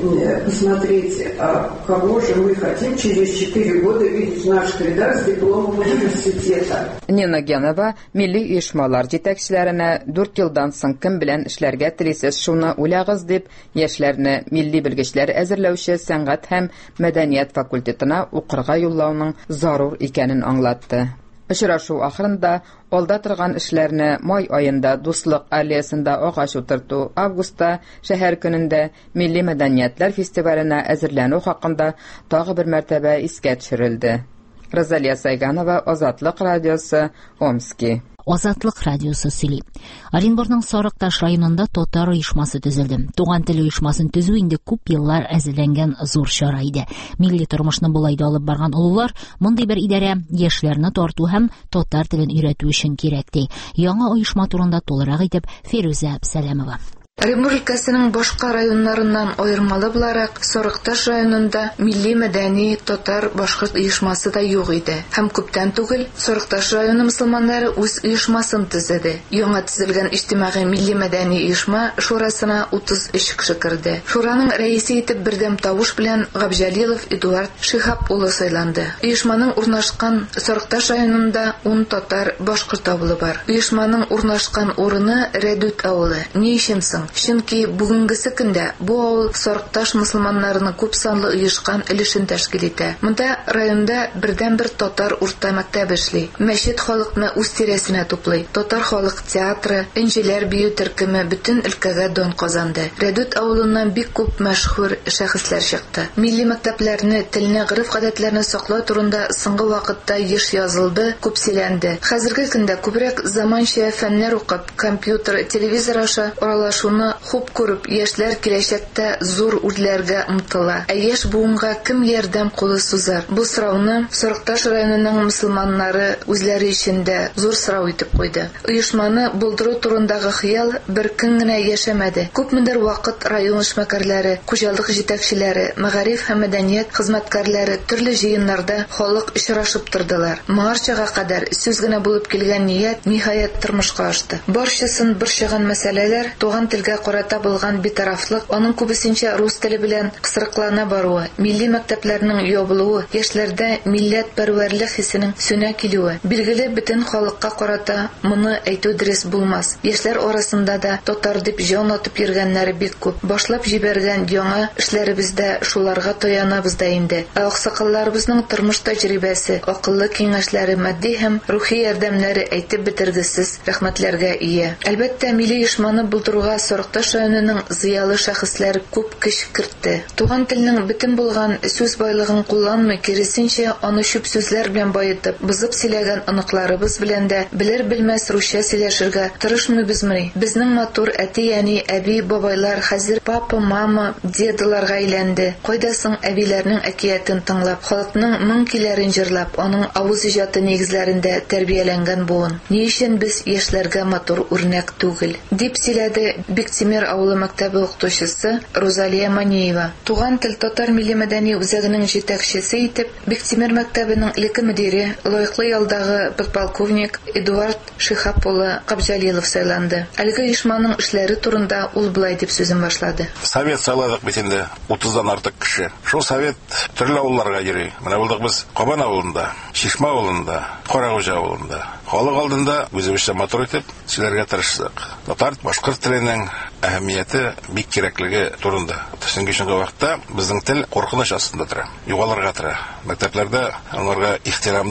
посмотреть, а кого же мы хотим через четыре года видеть в наших рядах с дипломом университета. Нина Генова милли оешмалар җитәкчеләренә дүрт елдан соң кем белән эшләргә телисез шуны уйлагыз дип, яшьләрне милли белгечләр әзерләүче сәнгать һәм мәдәният факультетына укырга юллауның зарур икәнен аңлатты. Очрашу ахырында алда торган эшләрне май айында Дуслык аллеясында агач утырту, августта шәһәр көнендә милли мәдәниятләр фестиваленә әзерләнү хакында тагы бер мәртәбә искә төшерелде. Розалия Сайганова, Азатлык радиосы, Омский. Азатлык радиосы сөйли. Оренбургның Сарыкташ районында татар оешмасы төзелде. Туган тел оешмасын төзү инде күп еллар әзерләнгән зур чара иде. Милли тормышны булай да алып барган уллар мондый бер идарә яшьләрне тарту һәм татар телен өйрәтү өчен кирәк ди. Яңа оешма турында тулырак итеп Фирүзә Сәләмова. Оренбург өлкәсенең башка районнарыннан аермалы буларак Сарыкташ районында милли мәдәни татар башкорт оешмасы да юк иде. Һәм күптән түгел Сарыкташ районы мөселманнары үз оешмасын төзеде. Яңа төзелгән иҗтимагый милли мәдәни оешма шурасына утыз өч кеше керде. Шураның рәисе итеп бердәм тавыш белән Габҗалилов Эдуард Шихап улы сайланды. Оешманың урнашкан Сарыкташ районында ун татар башкорт авылы бар. Оешманың урнашкан урыны Рәдүт авылы. Ни өчен соң? Чөнки бүгенгесе көндә бу авыл Сарыкташ мөселманнарының күп санлы оешкан өлешен тәшкил итә. Монда районда бердән-бер татар урта мәктәбе эшли. Мәчет халыкны үз тирәсенә туплый. Татар халык театры, энҗеләр бию төркеме бөтен өлкәгә дан казанды. Рәдүт авылыннан бик күп мәшһүр шәхесләр чыкты. Милли мәктәпләрне, телне, гырыф-гадәтләрне саклау турында соңгы вакытта еш язылды, күп сөйләнде. Хәзерге көндә күбрәк заманча фәннәр укып, компьютер, телевизор аша аралашуны хуп күреп, яшьләр киләчәктә зур үрләргә омтыла. Ә яшь буынга кем ярдәм кулы сузар? Бу сорауны Сарыкташ районының мөселманнары үзләре өчен дә зур сорау итеп куйды. Оешманы булдыру турындагы хыял бер көн генә яшәмәде. Күпмедер вакыт район эшмәкәрләре, хуҗалык җитәкчеләре, мәгариф һәм мәдәният хезмәткәрләре төрле җыеннарда халык очрашып тордылар. Марчага кадәр сүз генә булып килгән ният ниһаять тормышка ашты. Барчасын борчыган мәсьәләләр туган телгә карата булган битарафлык, аның күбесенчә рус теле белән кысрыклана баруы, милли мәктәпләрнең ябылуы, яшьләрдә милләт пәрвәрлек хисенең сүнә килүе. Билгеле, бөтен халыкка карата моны әйтү дөрес булмас. Яшьләр арасында да татар дип җан атып йөргәннәре бик күп. Башлап җибәргән яңа эшләребездә шуларга таянабыз да инде. Аксакалларыбызның тормыш тәҗрибәсе, акыллы киңәшләре, матди һәм рухи ярдәмнәре әйтеп бетергесез рәхмәтләргә ия. Әлбәттә, милли оешманы булдыруга Сарыкташ районының зыялы шәхесләр күп көч кертте. Туган телнең бөтен булган сүз байлыгын кулланмый, киресенчә аны чүп сүзләр белән баетып, бызып сөйләгән аныкларыбыз белән дә белер-белмәс русча сөйләшергә тырышмыйбызмы? Безнең матур әти, яни әби, бабайлар хәзер папа, мама, дедаларга әйләнде. Кайда соң әбиләрнең әкиятен тыңлап, халыкның моң киләрен җырлап, аның авыз иҗаты нигезләрендә тәрбияләнгән буын. Ни өчен без яшьләргә матур үрнәк түгел? Дип сөйләде Биктимер авылы мәктәбе укытучысы Розалия Маниева. Туган тел татар милли мәдәни үзәгенең җитәкчесе итеп Биктимер мәктәбенең элекке мөдире, лаеклы ялдагы подполковник Эдуард Шихап улы Габҗалилов сайланды. Әлеге оешманың эшләре турында ул булай дип сүзен башлады. Совет сайладык бит инде утыздан артык кеше. Шул совет төрле авылларга йөри. Менә булдык без Кабан авылында, Шишма авылында, Карагүҗә авылында. Халык алдында үзебезчә матур итеп сөйләргә тырыштык. Татар башкорт теленең әһәмияте бик кирәклеге турында. Төшенгән вакытта безнең тел куркыныч астында тора, югалырга тора. Мәктәпләрдә аңарга ихтирамны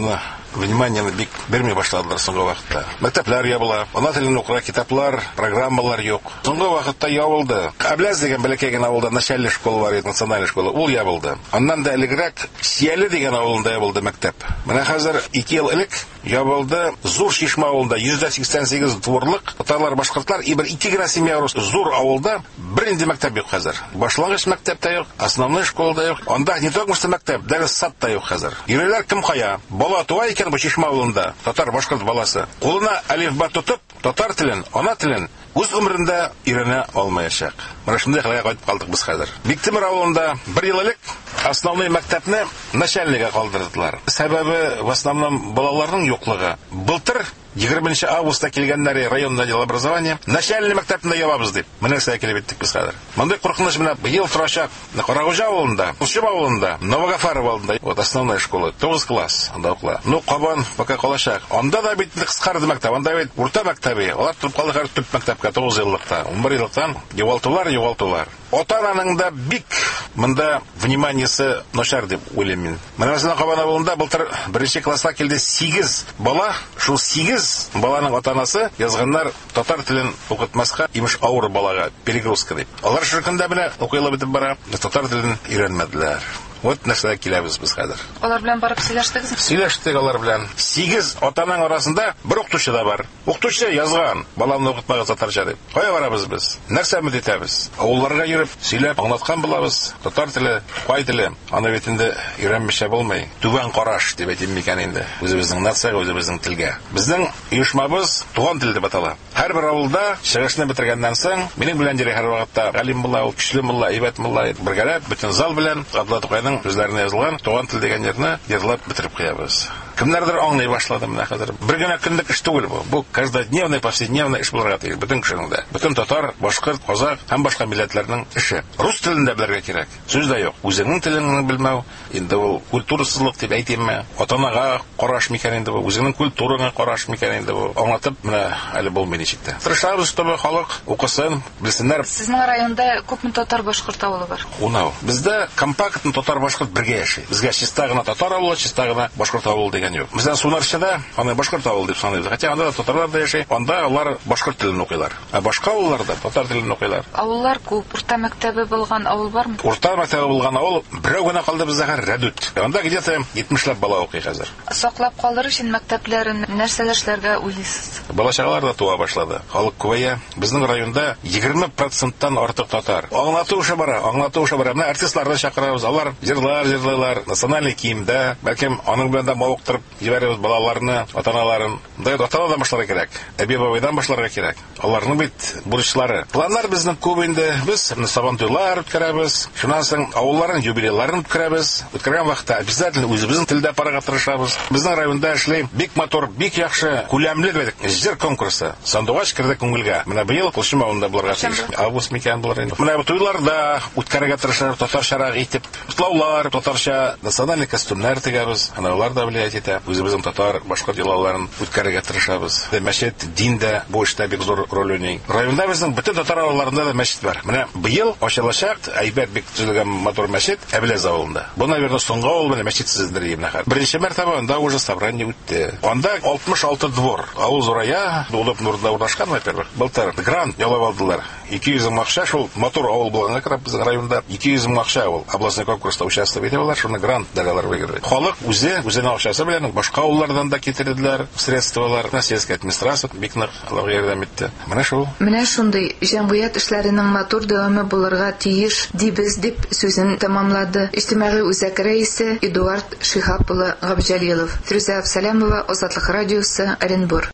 внимание бик бермей башладылар соңгы вакытта. Мәктәпләр ябыла, ана телен укыра, китаплар, программалар юк. Соңгы вакытта ябылды. Каблаз дигән бәләкәй генә авылда начальная школа бар иде, национальная школа. Ул ябылды. Аннан да элегрәк Сияле дигән авылда ябылды мәктәп. Менә хәзер ике ел элек ябылды Зур Шишма авылда йөз сиксән сигез дворлык татарлар, башкортлар и бер ике генә семья рус. Зур авылда бер инде мәктәп юк хәзер. Башлангыч мәктәп тә юк, основной школа да юк. Анда не только что мәктәп, дәрес сад та юк хәзер. Йөреләр кем кая? Бала туа икән бу Шишма авылында, татар башкорт баласы. Кулына алифба тотып, татар телен, ана телен үз гомерендә өйрәнә алмаячак. Менә шундый хәлгә кайтып калдык без хәзер. Биктимер авылында бер ел элек основной мәктәпне начальнигә калдырдылар. Сәбәбе в основном балаларның юклыгы. Былтыр егерменче августта килгәннәр районное отдел образования начальный мәктәпне ябабыз дип. Менә сәя килеп иттек без хәзер. Мондый куркыныч менә быел торачак. Карагужа авылында, Кушчы авылында, Новогафаров авылында вот основная школа, тугыз класс анда укыла. Ну Кабан пока калачак. Анда да бит кыскарды мәктәп, анда бит урта мәктәбе. Алар турып калдылар төп мәктәпкә тугыз еллыкта. ун бер еллыктан югалтулар, югалтулар. Ата-ананың да бик монда вниманиесе начар дип уйлыйм мин. Менә мәсәлән Кабан авылында былтыр беренче класска килде сигез бала, шул сигез баланың ата-анасы язганнар татар телен укытмаска, имеш авыр балага перегрузка дип. Алар ширкәндә белә укыйлар битеп бара, татар телен өйрәнмәделәр. Вот нәрсәгә киләбез без хәзер. Алар белән барып сөйләштегезме? Сөйләштек алар белән. сигез атаның арасында бер укытучы да бар. Укытучы язган, баламны укытмага татарча дип. Кая барабыз без? Нәрсә мөд итәбез? Авылларга йөреп, сөйләп аңлаткан булабыз. Татар теле, кай теле, аны бит инде өйрәнмичә булмый. Түбән караш дип әйтим микән инде. Үзебезнең нәрсәгә, үзебезнең телгә. Безнең оешмабыз туган тел дип атала. Һәрбер авылда чыгышны бетергәннән соң, минем белән җире һәр вакытта Галим булла, Көчле булла, Ибәт булла, бергәләп бөтен зал белән Габдулла Тукайның сүзләренә язылган туган тел дигән yerне язылып бетереп куябыз. Кемнәрдер аңлый башлады менә хәзер. Бер генә көнлек эш түгел бу. Бу каждодневный, повседневный эш булырга тиеш бөтен кешенең дә. Бөтен татар, башкорт, казак һәм башка милләтләрнең эше. Рус телендә белергә кирәк. Сүз дә юк. Үзеңнең телеңне белмәү, инде ул культурасызлык дип әйтимме? Атанага караш микән инде бу? Үзеңнең культураңа караш микән инде бу? Аңлатып менә әле булмый ничек тә. Тырышабыз, чтобы халык укысын, белсеннәр. Сезнең районда күпме татар башкорт авылы бар? Унау. Бездә компактный татар башкорт бергә яши. Безгә чиста гына татар авылы, чиста гына башкорт авылы дигән юк. Бездә Сунарчыда аны башкорт авылы дип саныйбыз. Хотя анда да татарлар да яши, анда алар башкорт телен укыйлар. Ә башка авылларда татар телен укыйлар. Авыллар күп. Урта мәктәбе булган авыл бармы? Урта мәктәбе булган авыл берәү генә калды бездә Рәдүт. Анда где-то җитмешләп бала укый хәзер. Саклап калыр өчен мәктәпләрен нәрсәләр эшләргә уйлыйсыз? Бала-чагалар да туа башлады. Халык күбәя. Безнең районда егерме проценттан артык татар. Аңлату эше бара, аңлату эше бара. Менә артистларны чакырабыз. Алар җырлар, җырлыйлар, националь киемдә, бәлкем аның белән дә мавыктырып җибәрәбез балаларны, ата-аналарын. Да, ата-анадан башларга кирәк. Әби бабайдан башларга кирәк. Аларның бит бурычлары. Планнар безнең күп инде. Без сабан туйлар үткәрәбез. Шуннан соң авылларын, юбилейларын үткәрәбез. Үткәргән вакытта обязательно үзебезнең телдә парага тырышабыз. Безнең районда эшләй бик матур, бик яхшы, күләмле җыр конкурсы. Сандугач кирде күңелгә. Менә быел Кушчы авылында булырга тиеш. Август микән булыр инде. Менә бу туйларда үткәргә тырышабыз, татарчарак итеп, котлаулар, татарча националь костюмнар тегәбез. Аналар да влиять итә. Үзебезнең татар башкорт йолаларын үткәргә тырышабыз. Мәчет, дин дә бу эштә бик зур роль уйный. Районда безнең бөтен татар авылларында да мәчет бар. Менә быел ачылачак әйбәт бик төзелгән матур мәчет Әбеләз авылында. Бу, наверное, соңгы авыл белән мәчетсездер дип нәхәр. Беренче мәртәбә анда уже собрание үтте. Анда алтмыш алты двор. Авыл зурая, Дулып Нурда урнашкан, во-первых. Былтыр грант ялап алдылар. ике йөз мең акча шул матур авыл булганга карап безнең районда ике йөз мең акча авыл областной конкурста участвовать итәләр, шуны грант дәләләр выиграли. Халык үзе, үзенең акчасы белән башка авыллардан да китерделәр средствалар, сельская администрация бик нык аларга ярдәм итте. Менә шул. Менә шундый җәмгыять эшләренең матур дәвамы булырга тиеш дибез дип сүзен тәмамлады иҗтимагый үзәк рәисе Эдуард Шихап улы Габҗалилов. Фирүзә Абсалямова, Азатлык радиосы, Оренбур.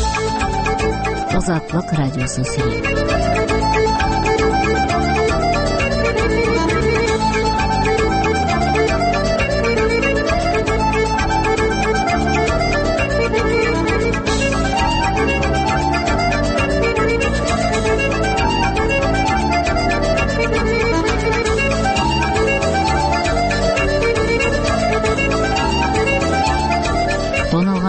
Азатлык радиосы сөйли.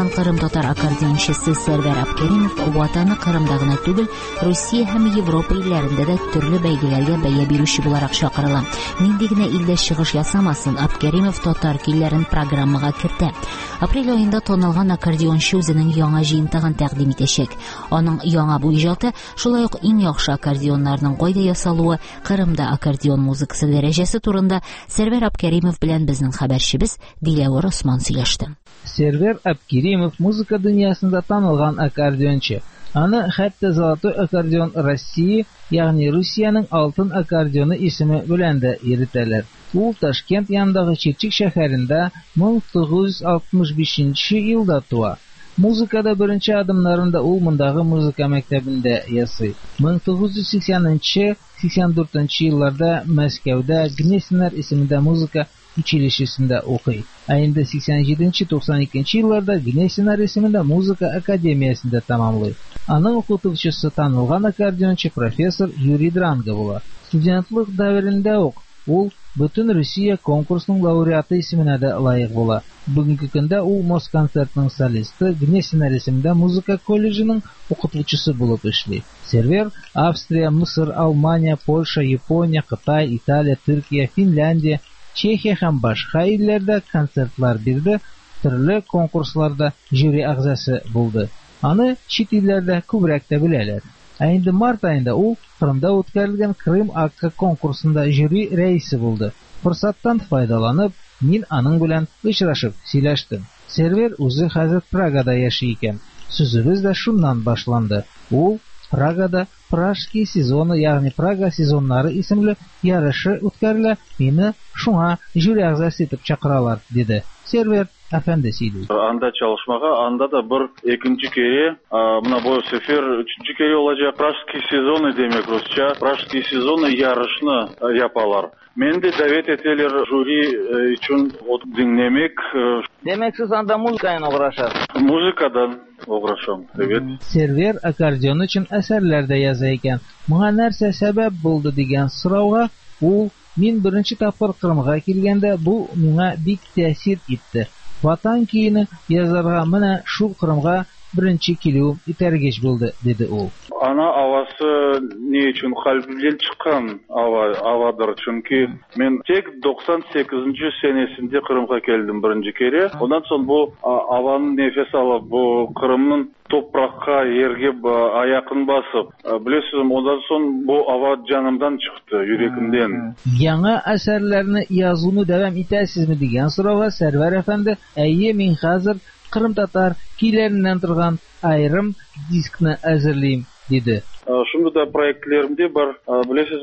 булган кырым татар аккордеончысы Сервер Абкеримов ватаны Кырымда гына түгел, Россия һәм Европа илләрендә дә төрле бәйгеләргә бәя бирүче буларак чакырыла. Нинди генә илдә чыгыш ясамасын, Абкеримов татар көйләрен программага кертә. Апрель аенда танылган аккордеончы үзенең яңа җыентыгын тәкъдим итәчәк. Аның яңа бу иҗаты, шулай ук иң яхшы аккордеоннарның кайда ясалуы, Кырымда аккордеон музыкасы дәрәҗәсе турында Сервер Абкеримов белән безнең хәбәрчебез Диләвер Осман сөйләште. Сервер Абкеримов музыка дөньясында танылган аккордеончы. Аны хәтта Золотой аккордеон России, ягъни Русиянең алтын аккордеоны исеме белән дә йөртәләр. Ул Ташкент янындагы Чирчик шәһәрендә мең тугыз йөз алтмыш бишенче елда туа. Музыкада беренче адымнарында ул мондагы музыка мәктәбендә ясый. мең тугыз йөз сиксәненче - сиксән дүртенче елларда Мәскәүдә Гнесиннар исемендә музыка училищесында укый. Ә инде сиксән җиденче - туксан икенче елларда Гнесиннар исемендә музыка академиясендә тәмамлый. Аның укытучысы танылган аккордеончы профессор Юрий Дранга була. Студентлык дәверендә ук ул Бөтен Россия конкурсының лауреаты исеменә дә лаек була. Бүгенге көндә ул Москонцертның солисты, Гнесиннар исемендә музыка колледжының укытучысы булып эшли. Сервер Австрия, Мысыр, Алмания, Польша, Япония, Кытай, Италия, Төркия, Финляндия, Чехия һәм башка илләрдә концертлар бирде, төрле конкурсларда жюри әгъзасы булды. Аны чит илләрдә күбрәк тә беләләр. Ә инде март аенда ул Кырымда үткәрелгән Крым Акка конкурсында жюри рәисе булды. Форсаттан файдаланып, мин аның белән очрашып сөйләштем. Сервер үзе хәзер Прагада яши икән. Сүзебез дә шуннан башланды. Ул Прагада Пражский сезоны, ягъни Прага сезоннары исемле ярышы үткәрелә, мине шуңа жюри әгъзасы итеп чакыралар, диде. Сервер әфәнде сөйли. Анда çalışмага, анда да бер икенче кере, мына бу сефер üçüncü кере olacak. Пражский сезоны демек русча, Пражский сезоны ярышны япалар. Мен де дәвет етелер жюри үчүн dinlemek. Демек сез анда музыкадан уграшасыз. Музыкадан уграшам, evet. Сервер аккордеон өчен әсәрләр дә яза икән. Моңа нәрсә сәбәп булды дигән сорауга ул: мин беренче тапкыр Кырымга килгәндә бу миңа бик тәэсир итте. Ватан киене язарга менә шул Кырымга беренче килүем итәргеч булды, диде ул. Ана авасы не өчен калбимдән чыккан ава авадыр, чөнки мен тек туксан сигезенче сенесендә Кырымга келдим беренче кере. Ондан соң бу аваны нефес алып, бу Кырымның топракка, ерге аякын басып, билесез, ондан соң бу ава жанымдан чыкты, йөрәгемдән. Яңа әсәрләрне язуны дәвам итәсезме дигән сорауга Сервер әфәнде: "Әйе, мин хәзер Кырым татар көйләреннән торган айрым дискны әзерлим", диде. Шунда да проектлерімде бар, білесіз,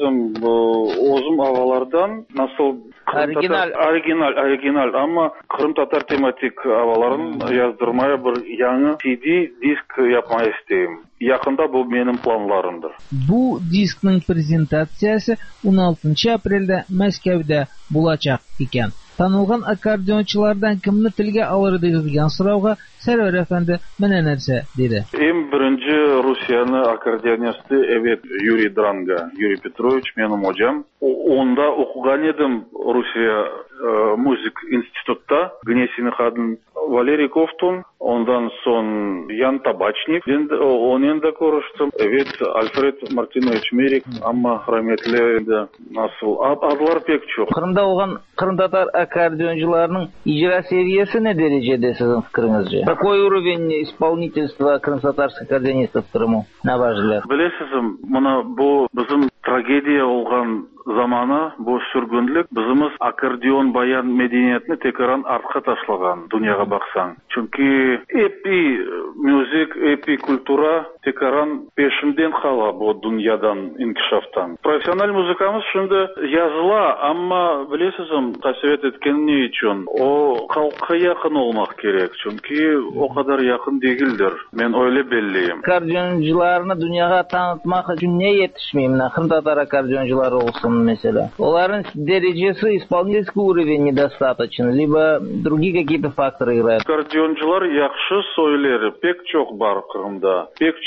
озым авалардан насыл оригинал, оригинал, оригинал, ама Кырым татар тематик аваларын яздырмая бір яңы си ди диск yapmaya isteyim. Yakında bu benim planlarımdır. Bu дискның презентациясы он алтынчы апрельдә Мәскәүдә булачак икән. Танылган аккордеончылардан кемне телгә алыр дигән сорауга Сервер әфәнде менә нәрсә диде. Эм беренче Русияны аккордеонисты, evet, Юрий Дранга, Юрий Петрович, менің hocam. Онда укыган едім Русия музык институтта, Гнесин хадын Валерий Ковтун, ondan son Ян Табачник, он енді көріштім, evet, Альфред Мартинович Мерик, ama rahmetli de nasıl adlar pek çok. Kırımda olan Kırım Tatar аккордеончыларның icra seviyesi ne derecede sizin fikrинizce? Какой уровень исполнительства крымтатарских аккордеонистов в Крыму, на ваш взгляд? Білесіз, мұна бұл bizim трагедия olgan zamanı, bu sürgünlük bizimiz akkordeon bayan medeniyetini tekrar artqa taşlagan dünyaya baksan. Çünkü epi müzik, epi kultura tekrar peşinden kala bu dünyadan, inkişaftan. Profesyonel müzikamız şimdi yazıla ama bilesizim tasvir etken ne için? O halka yakın olmak gerek. Çünkü o kadar yakın değildir. Ben öyle belliyim. Akkordeoncularını dünyaya tanıtmak için ne yetişmeyeyim? Kırım Tatar akkordeoncuları olsun mesela. Олардың derecesi, исполнительский уровень недостаточен, либо другие какие-то факторы играют. Аккордеончылар яхшы сөйлер, пек çok бар Кырымда, пек çok.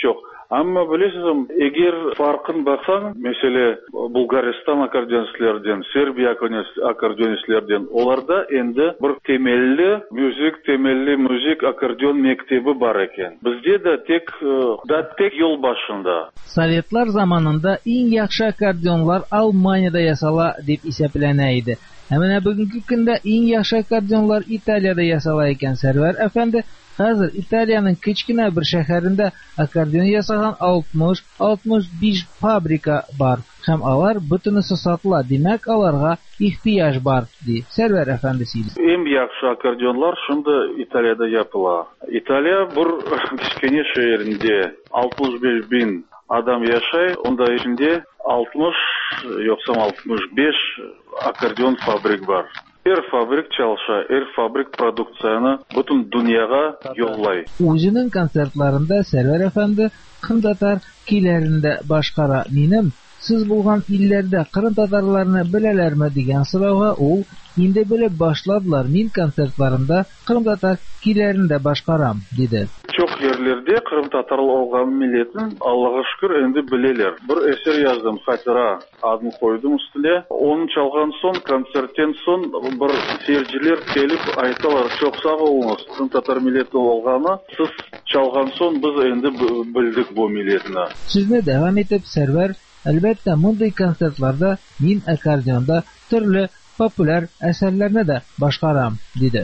Әмма білесіз, егер фарқын бақсаң, мәселе Bulgaristan аккордеонистлерден, Сербия аккордеонистлерден, оларда енді бір темелі музик, темелі музик аккордеон мектебі бар екен. Бізде де тек, да тек ел башында. Советлар заманында иң яхшы аккордеонлар Алманияда ясала дип исәпләнә иде. Ә менә бүгенге көндә иң яхшы аккордеонлар Италиядә ясала икән. Сәрвәр әфәнде, хәзер Италияның кечкенә бер шәһәрендә аккордеон ясаган алтмыш-алтмыш биш фабрика бар. Һәм алар бөтенесе сатыла. Димәк, аларга ихтыяҗ бар, ди Сәрвәр әфәнде сөйли. Иң яхшы аккордеонлар шунда Италиядә япыла. Италия бер кечкенә шәһәрендә алтмыш биш мең адам яшай, онда içinde алтмыш, yoksam алтмыш биш аккордеон фабрик бар. Эр фабрик çalışа, эр фабрик продукцияны бүтін дөньяга yolлай. Үзенең концертларында Сәрвәр әфәнде кырым татар көйләрендә башкара. Минем сез булган илләрдә кырым татарларны беләләрме дигән сорауга ул инде белеп башладылар. Мин концертларында кырым татар көйләрендә башкарам, диде. Çok yerlerde Kırım Tatarlı olgan milletin Allah'a şükür endi bilirler. Bir eser yazdım, Hatira adını koydum üstüne. Onu çalgan son, konsertten son bir seyirciler gelip aytalar, çok sağ olunuz. Kırım Tatar milleti olganı, siz çalgan son biz endi bildik bu milletine. Sizne devam etip Sərvər, elbette bunday konsertlarda min akkordeonda türlü popüler eserlerine de başkaram, dedi.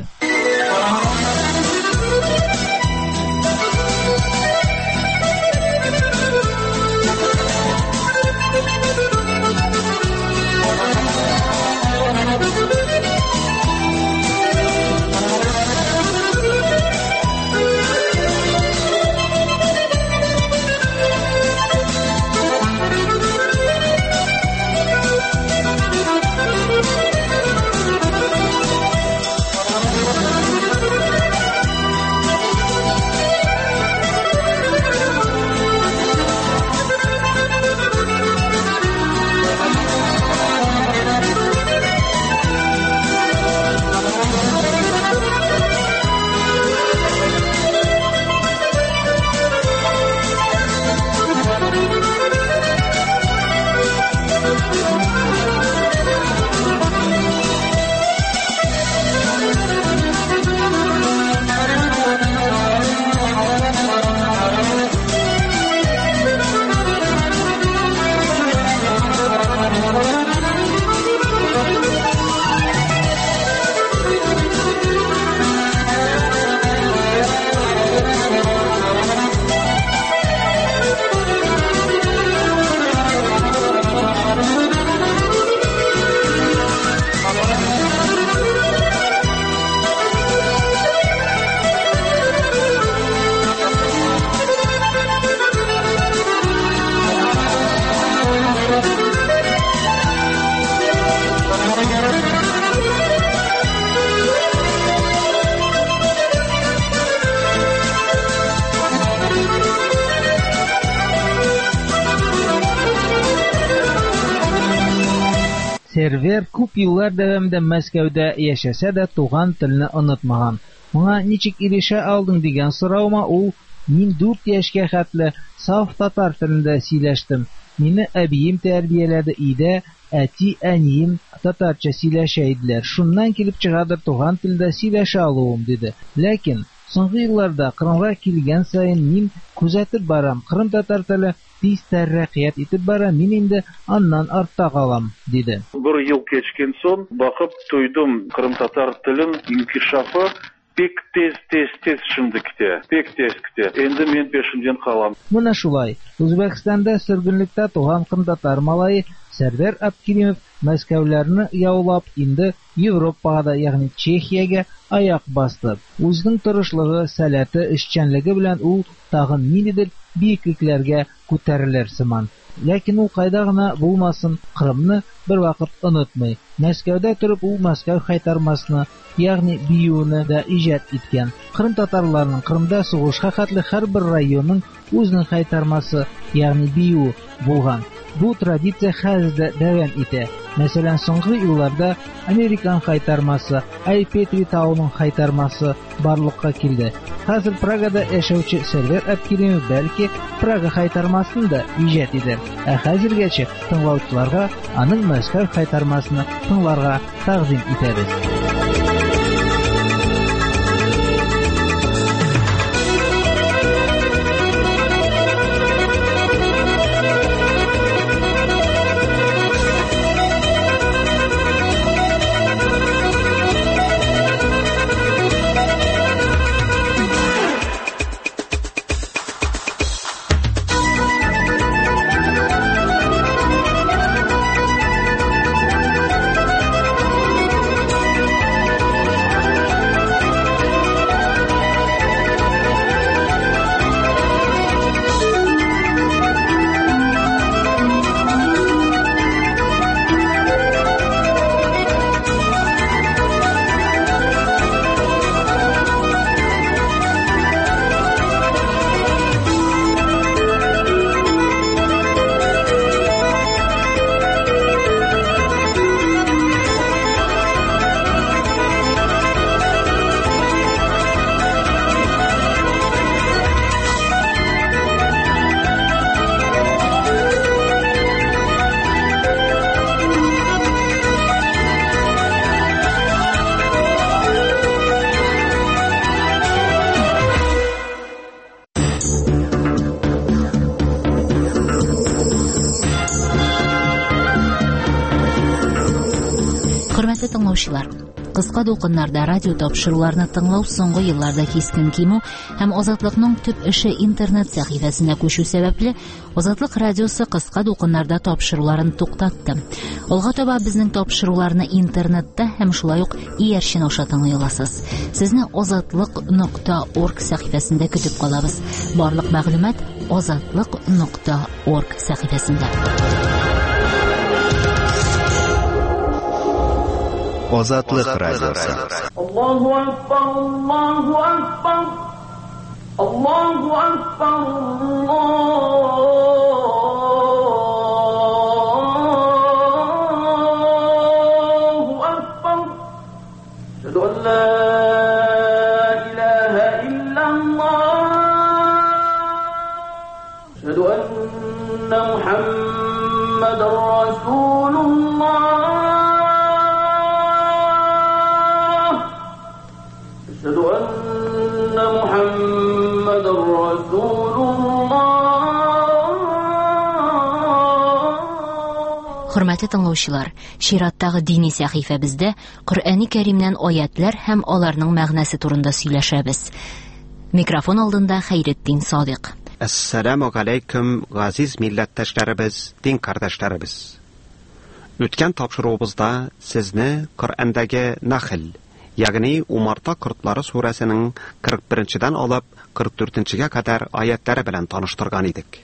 Сәрвәр күп еллар дәвамында Мәскәүдә яшәсә дә туган телне онытмаган. Моңа ничек ирешә алдың дигән сораума ул: мин дүрт яшькә хәтле саф татар телендә сөйләштем. Мине әбием тәрбияләде иде, әти, әнием татарча сөйләшә иделәр. Шуннан килеп чыгадыр туган телдә сөйләшә алуым, диде. Ләкин соңгы елларда Кырымга килгән саен мин күзәтеп барам. Кырым татар теле тиз тәрәккыят итеп бара, мин инде аннан артта калам, диде. Bir yıl geçken son bakıp duydum Kırım Tatar tilin inkişafı pek tez tez tez şimdi kite, pek tez kite. Endi men peşinden kalam. Мына шулай. Үзбәкстанда сөргенлектә туган кырым татар малае Сәрвәр Абкиримов Мәскәүләрне яулап инде Европага да, ягъни Чехиягә аяк басты. Үзенең тырышлыгы, сәләте, эшчәнлеге белән ул тагын ниндидер биеклекләргә күтәрелер сыман. Ләкин ул кайда гына булмасын, Кырымны бер вакыт онытмый. Мәскәүдә торып ул Мәскәү хайтармасны, ягъни биюне дә иҗат иткән. Кырым татарларының Кырымда сугышка хәтле һәрбер районның үзенең хайтармасы, ягъни бию булган. Бу традиция хәзер дә дәвам итә. Мәсәлән, соңгы елларда Американ кайтармасы, Айпетри тауының кайтармасы барлыкка килде. Хәзер Прагада яшәүче Сәрвәр Әбкилимов бәлки Прага кайтармасын да иҗат итер. Ә хәзергәчә тыңлаучыларга аның Мәскәү кайтармасын тыңларга тәкъдим итәбез. Хөрмәтле тыңлаучылар, кыска дулкыннарда радио тапшыруларны тыңлау соңгы елларда кискен кимү һәм Азатлыкның төп эше интернет сәхифәсенә күчү сәбәпле Азатлык радиосы кыска дулкыннарда тапшыруларын туктатты. Алга таба безнең тапшыруларны интернетта һәм шулай ук иярчен аша тыңлый аласыз. Сезне азатлык нокта орг сәхифәсендә көтеп калабыз. Барлык мәгълүмат азатлык нокта орг сәхифәсендә. Азатлык радиосы. Аллаһу акбар, Аллаһу акбар. Аллаһу акбар. Аллаһу акбар. Шаһаду ан ла илаха иллаллаһ. Шаһаду анна Мухаммадар расулуллах. أشهد أن محمد رسول الله. Хөрмәтле тыңлаучылар, чираттагы дини сәхифәбездә Коръәни Кәримнән аятлар һәм аларның мәгънәсе турында сөйләшәбез. Микрофон алдында Хәйретдин Садык. Ассаламу алейкум, газиз милләттәшләребез, дин кардәшләребез. Үткән тапшыруыбызда сезне Коръәндәге Нахл, ягъни Умарта кортлары сурәсенең кырык беренчедән алып кырык дүртенчегә кадәр аятлары белән таныштырган идек.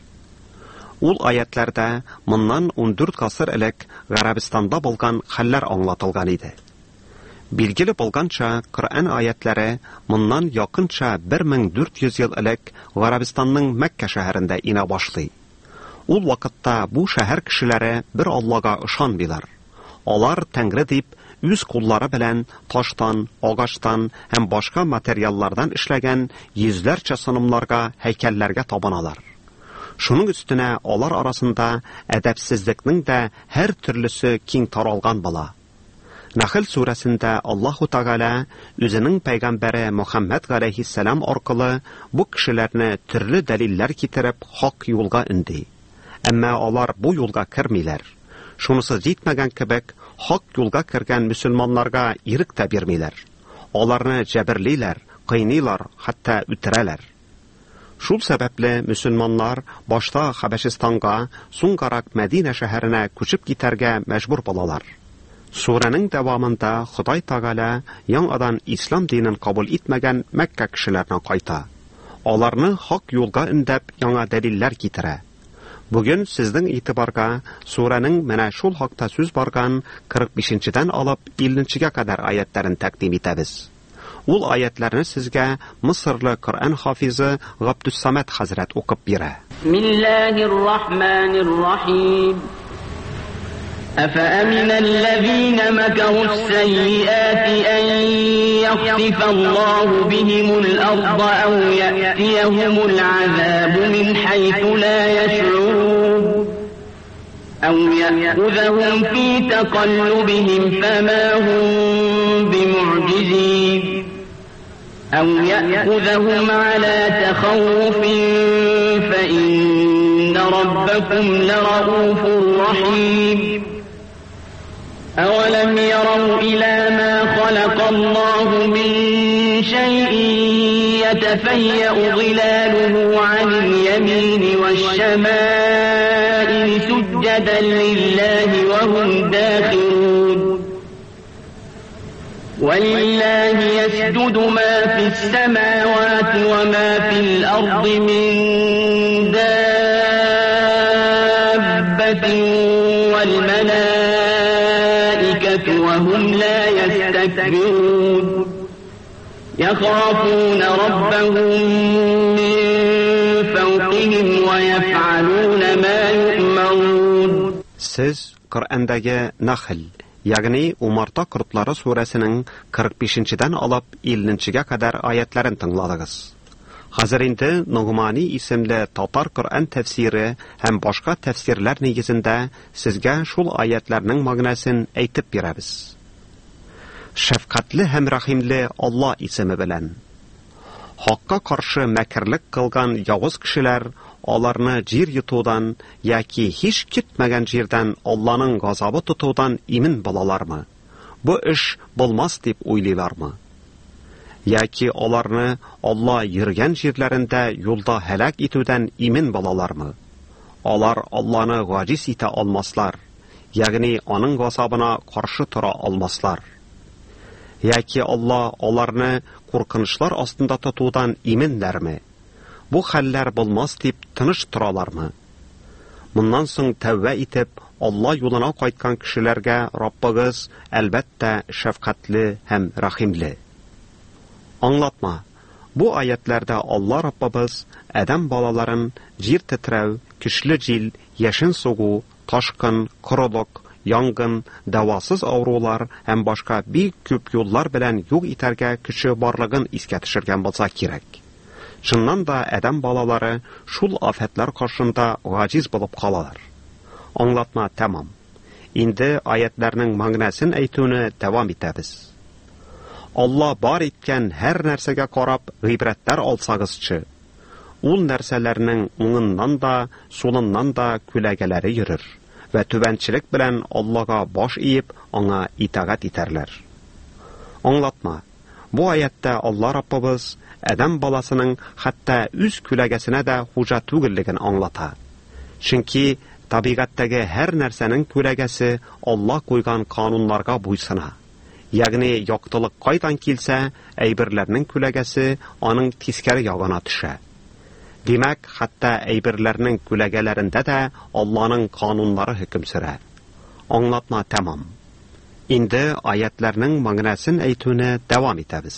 Ул аятларда моннан ун дүрт гасыр элек Гарабистанда булган хәлләр аңлатылган иде. Билгеле булганча, Коръән аятлары моннан якынча бер мең дүрт йөз ел элек Гарабистанның Мәккә шәһәрендә инә башлый. Ул вакытта бу шәһәр кешеләре бер Аллага ышанмыйлар. Алар Тәңре дип үз куллары белән таштан, агачтан һәм башка материаллардан эшләгән йөзләрчә сынымларга, һәйкәлләргә табыналар. Шуның өстенә алар арасында әдәпсезлекнең дә һәр төрлесе киң таралган була. Нахл сүрәсендә Аллаһу Тәгалә үзенең пәйгамбәре Мөхәммәд галәйһиссәлам аркылы бу кешеләрне төрле дәлилләр китереп хак юлга үнди. Әмма алар бу юлга кермиләр. Шунысы җитмәгән кебек, хак юлга кергән мөселманнарга ирек тә бирмиләр. Аларны җәберлиләр, кыйныйлар, хәтта үтерәләр. Шул сәбәпле мөселманнар башта Хәбәшистанга, соңгарак Мәдинә шәһәренә күчеп китәргә мәҗбүр булалар. Сүрәнең дәвамында Ходай Тәгалә яңадан ислам динен кабул итмәгән Мәккә кешеләренә кайта. Аларны хак юлга үндәп яңа дәлилләр китерә. Бүген сезнең итибарга сүрәнең менә шул хакта сүз барган кырык бишенчедән алып илле кадәр аятларын тәкъдим итәбез. Ул аятларны сезгә Мисырлы Коръән хафизы Габдуссамад хәзрәт укып бирә. Бисмиллаһир-рахманир-рахим. أفأمن الذين مكروا السيئات أن يخسف الله بهم الأرض أو يأتيهم العذاب من حيث لا يشعرون أو يأخذهم في تقلبهم فما هم بمعجزين أو يأخذهم على تخوف فإن ربكم لرؤوف رحيم أولم يروا إلى ما خلق الله من شيء يتفيأ ظلاله عن اليمين والشمائل سجدا لله وهم داخرون ولله يسجد ما في السماوات وما في الأرض من دابة والملائكة وهم لا يستكبرون يخافون ربهم من فوقهم ويفعلون ما يؤمرون. Siz Qur'ondagi Nahl, ya'ni Umarta qurtlari surasining qirq beshinchidan olib ellinchiga qadar oyatlarini tingladingiz. Hozir endi Nug'mani ismli Tatar Qur'on tafsiri ham boshqa tafsirlar negizida sizga shul oyatlarning ma'nosini aytib beramiz. Shafqatli ham rahimli Alloh ismi bilan. Haqqa qarshi makrlik qilgan yovuz kishilar ularni yer yutuvdan yoki hech ketmagan yerdan Allohning g'azobi tutuvdan emin bo'lalarmi? Bu ish bo'lmas deb o'ylaylarmi? Yoki ularni Alloh yurgan yerlarida yo'lda halak etuvdan emin bo'lalarmi? Ular Allohni g'ojiz eta olmaslar, ya'ni uning g'azobina qarshi tura olmaslar. Yoki Alloh ularni qo'rqinchlar ostida tutuvdan eminlarmi? Bu hallar bo'lmas deb tinish turalarmi? Bundan so'ng tavba etib Alloh yo'lina qaytgan kishilarga Robbigiz albatta shafqatli ham rahimli. Anglatma. Bu oyatlarda Alloh Robbimiz adam bolalarin yer titrav, kuchli jil, yashin sug'u, toshqin, quruliq, yong'in, davosiz avrular ham boshqa bek ko'p yo'llar bilan yo'q etarga kuchi borligini esga tushirgan bo'lsa kerak. Shundan da adam bolalari shul ofatlar qarshısında g'ojiz bo'lib qolalar. Anglatma tamam. Endi oyatlarning ma'nosini aytuvni davom etamiz. Alloh bor etgan har narsaga qarab g'ibratlar olsagizchi. U narsalarning o'ngindan da, so'lindan da kulagalari yurur va tubanchilik bilan Allohga bosh egib, ona itoat etarlar. Anglatma. Bu oyatda Alloh Robbimiz adam bolasining hatto o'z kulagasina da xo'ja tugilligini anglata. Chunki tabiatdagi har narsaning kulagasi Alloh qo'ygan qonunlarga bo'ysuna. Ya'ni yoqtilik qaydan kelsa, aybirlarning kulagasi uning teskari yog'ina tusha. Demak, hatto aybirlarning kulagalarida da Allohning qonunlari hukm sura. Anglatma tamam. Endi oyatlarning ma'nosini aytuvni davom etamiz.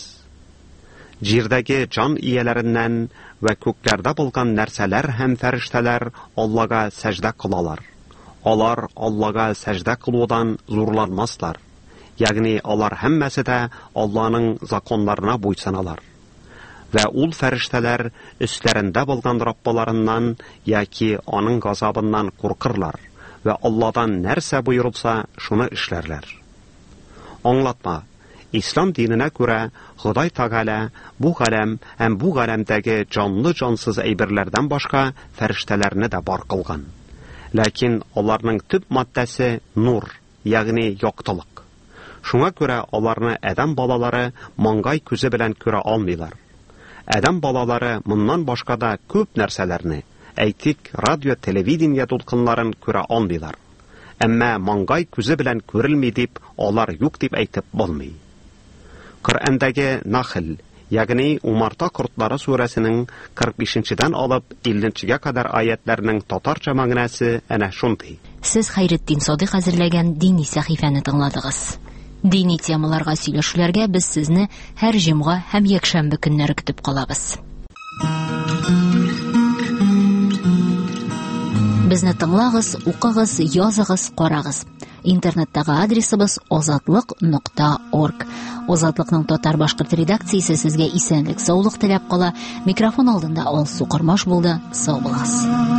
Jirdagi jon iyalaridan va ko'klarda bo'lgan narsalar ham farishtalar Allohga sajda qilalar. Ular Allohga sajda qiluvdan zo'rlanmaslar. Ya'ni ular hammasida Allohning zakonlarına bo'ysanalar. Va ul farishtalar üstlərində bo'lgan Robbalarindən yoki uning g'azobidan qo'rqirlar va Allohdan narsa buyurilsa shuni ishlarlar. Anglatma. İslam dinine göre Xudoy Taala bu alam hem bu alamdagi jonli jonsız aybirlerden başka farishtalarni da bor qilgan. Lakin ularning tüp maddasi nur, ya'ni yoqtilik. Şuna göre ularni adam bolalari mangay ko'zi bilan ko'ra olmaylar. Adam bolalari bundan başka da ko'p narsalarni, aytik radio televideniya to'lqinlarini ko'ra olmaylar. Amma mangay ko'zi bilan ko'rilmay deb ular yo'q deb aytib bo'lmaydi. Qur'ondagi Nahl, ya'ni Umarta qurtlari surasining qirq beshinchidan olib ellinchiga qadar oyatlarining totarcha ma'nosi ana shunday. Siz Xayriddin Sodiq hazırlagan diniy sahifani tingladingiz. Diniy temalarga сөйләшүләргә biz sizni har jum'a ham yakshanba kunlari kutib qolamiz. Bizni tingлагыз, укыгыз, языгыз, карагыз. Интернеттагы адресыбыз озатлык нокта орг. Озатлыкның татар башкорт редакциясе сезгә исәнлек, саулык теләп кала. Микрофон алдында Алсу Кармаш булды. Сау булыгыз.